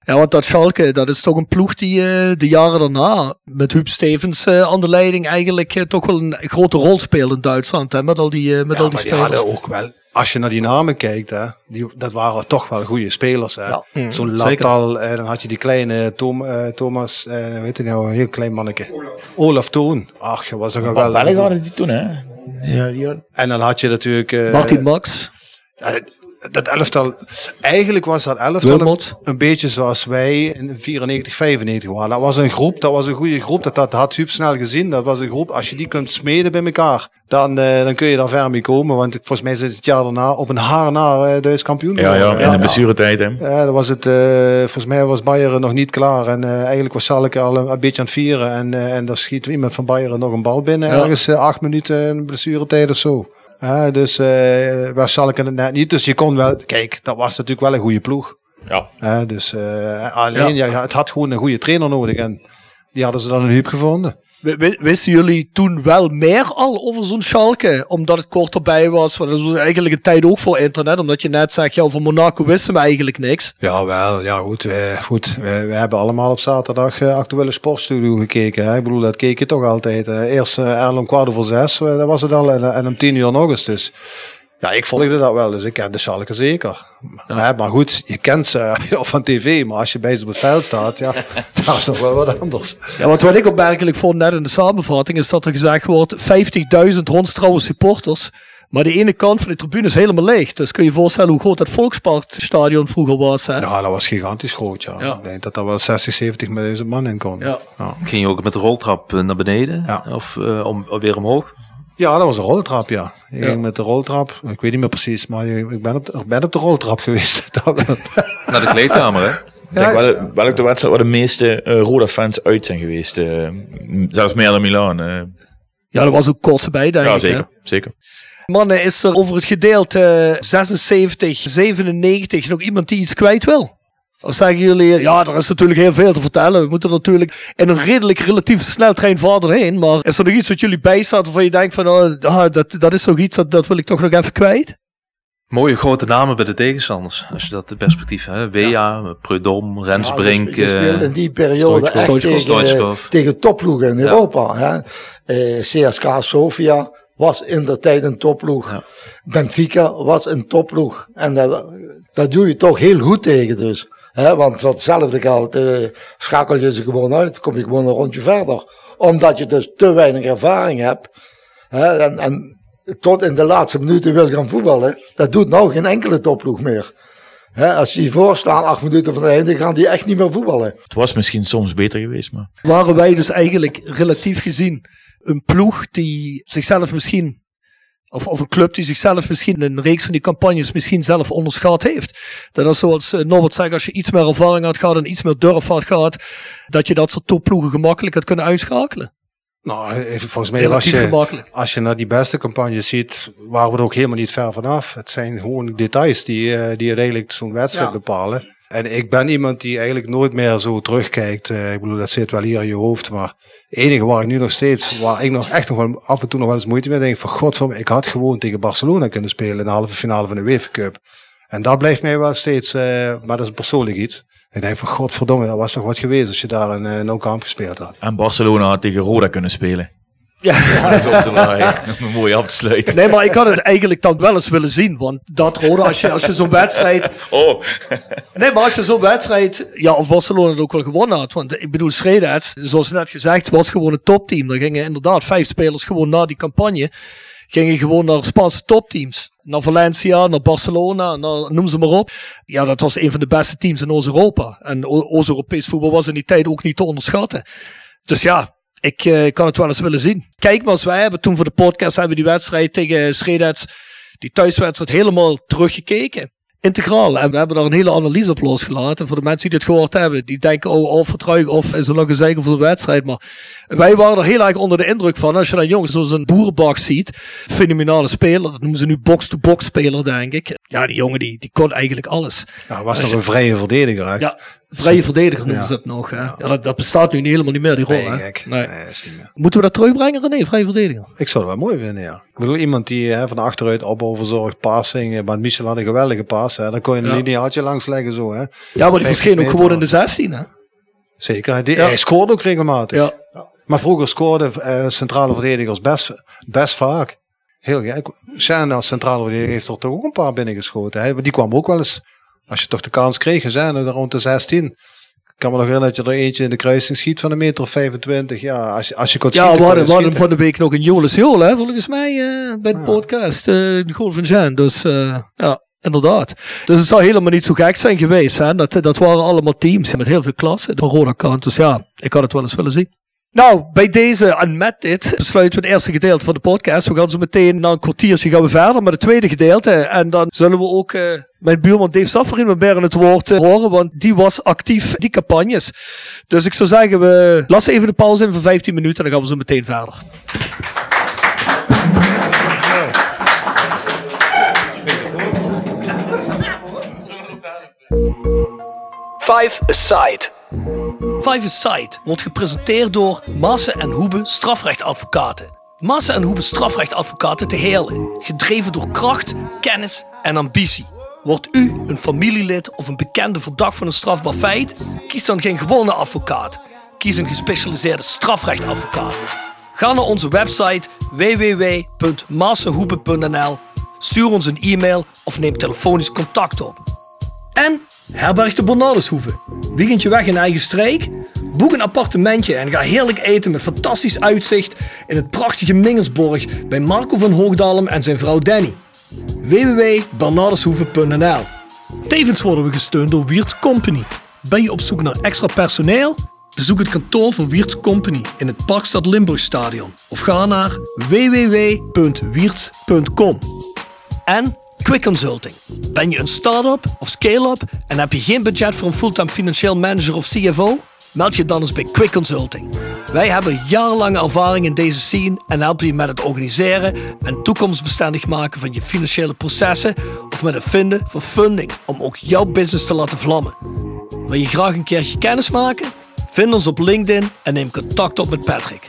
Ja, want dat Schalke, dat is toch een ploeg die de jaren daarna met Huub Stevens aan de leiding eigenlijk toch wel een grote rol speelde in Duitsland. Hè, met al die spelers. Die hadden ook wel, als je naar die namen kijkt, hè, dat waren toch wel goede spelers. Hè. Ja. Zo'n Latal, dan had je die kleine Thomas, weet je nou, een heel klein manneke. Olaf Toon. Ach, je was er wel. Welke hadden die toen, hè? Ja. En dan had je natuurlijk... Martin Max. Dat elftal, eigenlijk was dat elftal een beetje zoals wij in 94, 95 waren. Dat was een groep, dat was een goede groep. Dat had Huub snel gezien. Dat was een groep, als je die kunt smeden bij elkaar, dan kun je daar ver mee komen. Want volgens mij is het jaar daarna op een haar na Duits kampioen. Ja, in de blessuretijd. Hè. Dan was het, volgens mij was Bayern nog niet klaar. En eigenlijk was Schalke al een beetje aan het vieren. En daar schiet iemand van Bayern nog een bal binnen. Ergens 8 minuten in blessuretijd of zo. Dus waar Schalke het net niet. Dus je kon wel... Kijk, dat was natuurlijk wel een goede ploeg. Ja. Dus alleen, het had gewoon een goede trainer nodig. En die hadden ze dan in Huub gevonden. Wisten jullie toen wel meer al over zo'n Schalke? Omdat het kort erbij was. Want dat was eigenlijk een tijd ook voor internet. Omdat je net zegt, ja, over Monaco wisten we eigenlijk niks. Jawel, ja goed. We hebben allemaal op zaterdag actuele sportstudio gekeken. Hè? Ik bedoel, dat keek je toch altijd. Eerst om 5:45, dat was het al. En om 10:00 nog eens. Dus ja, ik volgde dat wel. Dus ik ken de Schalke zeker. Ja. Maar goed, je kent ze van tv. Maar als je bij ze op het veld staat, ja, dat is nog wel wat anders. Ja, want wat ik opmerkelijk vond net in de samenvatting is dat er gezegd wordt 50.000 rondstrouwe supporters. Maar de ene kant van de tribune is helemaal leeg. Dus kun je je voorstellen hoe groot dat Volksparkstadion vroeger was. Hè? Ja, dat was gigantisch groot. Ja. Ik denk dat daar wel 60.000, 70.000 man in kon. Ja. Ging je ook met de roltrap naar beneden? Ja. Of weer omhoog? Ja, dat was een roltrap, ja. Ik ging met de roltrap. Ik weet niet meer precies, maar ik ben op de roltrap geweest. Naar de kleedkamer, hè? Ik denk wel ook de wedstrijd waar de meeste Roda-fans uit zijn geweest. Zelfs meer dan Milaan. Ja, dat was ook kort bij, denk ik. Ja, zeker. Zeker. Mannen, is er over het gedeelte 76, 97 nog iemand die iets kwijt wil? Of zeggen jullie, ja, er is natuurlijk heel veel te vertellen. We moeten natuurlijk in een redelijk relatieve sneltrein heen. Maar is er nog iets wat jullie bijstaat waarvan je denkt van, dat is toch iets, dat wil ik toch nog even kwijt? Mooie grote namen bij de tegenstanders. Als je dat de perspectief hebt. Wea, Preudom, Rensbrink. Je speelde in die periode tegen topploegen in Europa. Hè? CSKA Sofia was in de tijd een topploeg. Ja. Benfica was een topploeg. En dat doe je toch heel goed tegen dus. Want voor hetzelfde geld schakel je ze gewoon uit. Kom je gewoon een rondje verder. Omdat je dus te weinig ervaring hebt. En tot in de laatste minuten wil gaan voetballen. Dat doet nou geen enkele topploeg meer. Als die voorstaan 8 minuten van het einde, gaan die echt niet meer voetballen. Het was misschien soms beter geweest, maar... Waren wij dus eigenlijk relatief gezien een ploeg die zichzelf misschien... Of een club die zichzelf misschien in een reeks van die campagnes misschien zelf onderschat heeft. Dat is zoals Norbert zegt, als je iets meer ervaring had gehad en iets meer durf had gehad, dat je dat soort topploegen gemakkelijk had kunnen uitschakelen. Nou, volgens mij als je naar die beste campagnes ziet, waren we er ook helemaal niet ver vanaf. Het zijn gewoon details die uiteindelijk zo'n wedstrijd bepalen. En ik ben iemand die eigenlijk nooit meer zo terugkijkt. Ik bedoel, dat zit wel hier in je hoofd. Maar het enige waar ik nu nog steeds, waar ik nog echt nog wel af en toe nog wel eens moeite mee denk, van godverdomme, ik had gewoon tegen Barcelona kunnen spelen in de halve finale van de UEFA Cup. En dat blijft mij wel steeds, maar dat is persoonlijk iets. Ik denk van godverdomme, dat was toch wat geweest als je daar een no-camp gespeeld had. En Barcelona had tegen Roda kunnen spelen. Ja, dat is om te mooi af te sluiten. Nee, maar ik had het eigenlijk dan wel eens willen zien. Want dat Roda, als je zo'n wedstrijd... Nee, maar als je zo'n wedstrijd... Ja, of Barcelona het ook wel gewonnen had. Want ik bedoel, Schreedets, zoals net gezegd, was gewoon een topteam. Er gingen inderdaad 5 spelers gewoon na die campagne. Gingen gewoon naar Spaanse topteams. Naar Valencia, naar Barcelona, noem ze maar op. Ja, dat was een van de beste teams in Oost-Europa. En Oost-Europees voetbal was in die tijd ook niet te onderschatten. Dus ja... Ik kan het wel eens willen zien. Kijk maar eens, wij hebben toen voor de podcast hebben die wedstrijd tegen Schreedets, die thuiswedstrijd, helemaal teruggekeken. Integraal. En we hebben daar een hele analyse op losgelaten. Voor de mensen die dit gehoord hebben, die denken, of vertrouwen of is er nog een zeiken voor de wedstrijd. Maar wij waren er heel erg onder de indruk van. Als je dan jongens zoals een Boerenbach ziet, fenomenale speler, dat noemen ze nu box-to-box speler, denk ik. Ja, die jongen die kon eigenlijk alles. Ja, was nog een vrije verdediger. Ja. vrije verdediger noemen ze het nog. Hè? Ja, dat bestaat nu helemaal niet meer, die rol. Nee, nee, is niet meer. Moeten we dat terugbrengen, René, vrije verdediger? Ik zou het wel mooi vinden, ja. Ik bedoel, iemand die van achteruit opbouw verzorgt, passing. Maar Michel had een geweldige pass. Hè. Dan kon je een lineaatje langs leggen zo. Hè. Ja, maar die verscheen ook gewoon in de 16. Hè? Zeker, hij scoorde ook regelmatig. Ja. Maar vroeger scoorden centrale verdedigers best vaak. Heel gek. Sjan als centrale verdediger heeft er toch ook een paar binnengeschoten. Hè? Die kwam ook wel eens, als je toch de kans kreeg, Sjan rond de 16. Ik kan me nog herinneren dat je er eentje in de kruising schiet van 1,25 meter. Ja, als je kon schieten. Ja, we hadden van de week nog een Jolis Jool, hè, volgens mij, bij de podcast. De goal van Sjan. Dus ja, inderdaad. Dus het zou helemaal niet zo gek zijn geweest. Hè? Dat waren allemaal teams met heel veel klassen. De Roda kant. Dus ja, ik had het wel eens willen zien. Nou, bij deze en met dit besluiten we het eerste gedeelte van de podcast. We gaan zo meteen na een kwartiertje gaan we verder met het tweede gedeelte. En dan zullen we ook mijn buurman Dave Safferin met Beren het woord horen. Want die was actief die campagnes. Dus ik zou zeggen, we lassen even de pauze in voor 15 minuten. En dan gaan we zo meteen verder. Five-A-Side. Five-A-Side wordt gepresenteerd door Maassen en Hoebe strafrechtadvocaten. Maassen en Hoebe strafrechtadvocaten te Heerlen. Gedreven door kracht, kennis en ambitie. Wordt u een familielid of een bekende verdacht van een strafbaar feit? Kies dan geen gewone advocaat. Kies een gespecialiseerde strafrechtadvocaat. Ga naar onze website www.maassenhoebe.nl. Stuur ons een e-mail of neem telefonisch contact op. En herberg de Bernardeshoeve. Weekendje weg in eigen streek? Boek een appartementje en ga heerlijk eten met fantastisch uitzicht in het prachtige Mingelsborg bij Marco van Hoogdalem en zijn vrouw Danny. www.bernardeshoeve.nl. Tevens worden we gesteund door Wiertz Company. Ben je op zoek naar extra personeel? Bezoek het kantoor van Wiertz Company in het Parkstad Limburgstadion of ga naar www.wiertz.com. En Quick Consulting. Ben je een start-up of scale-up en heb je geen budget voor een fulltime financieel manager of CFO? Meld je dan eens bij Quick Consulting. Wij hebben jarenlange ervaring in deze scene en helpen je met het organiseren en toekomstbestendig maken van je financiële processen of met het vinden van funding om ook jouw business te laten vlammen. Wil je graag een keertje kennis maken? Vind ons op LinkedIn en neem contact op met Patrick.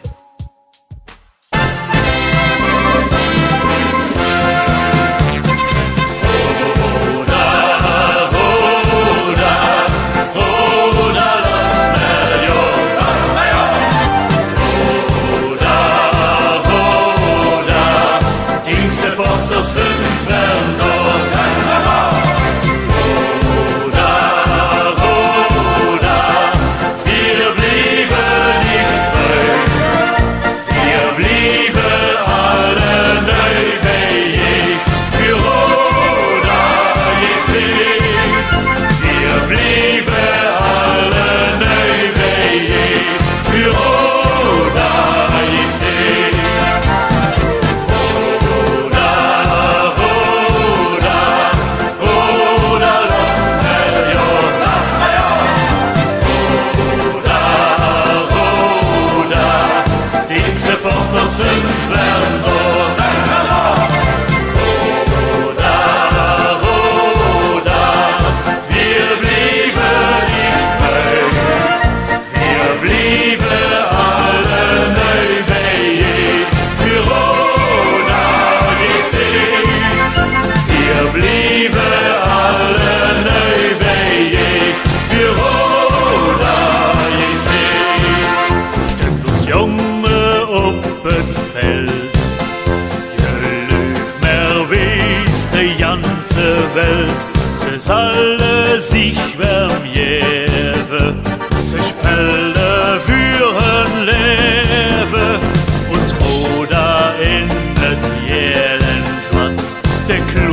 Alle zich vermjeven, ze spelen voor hun leven. Ons Roda in het jelen glad, de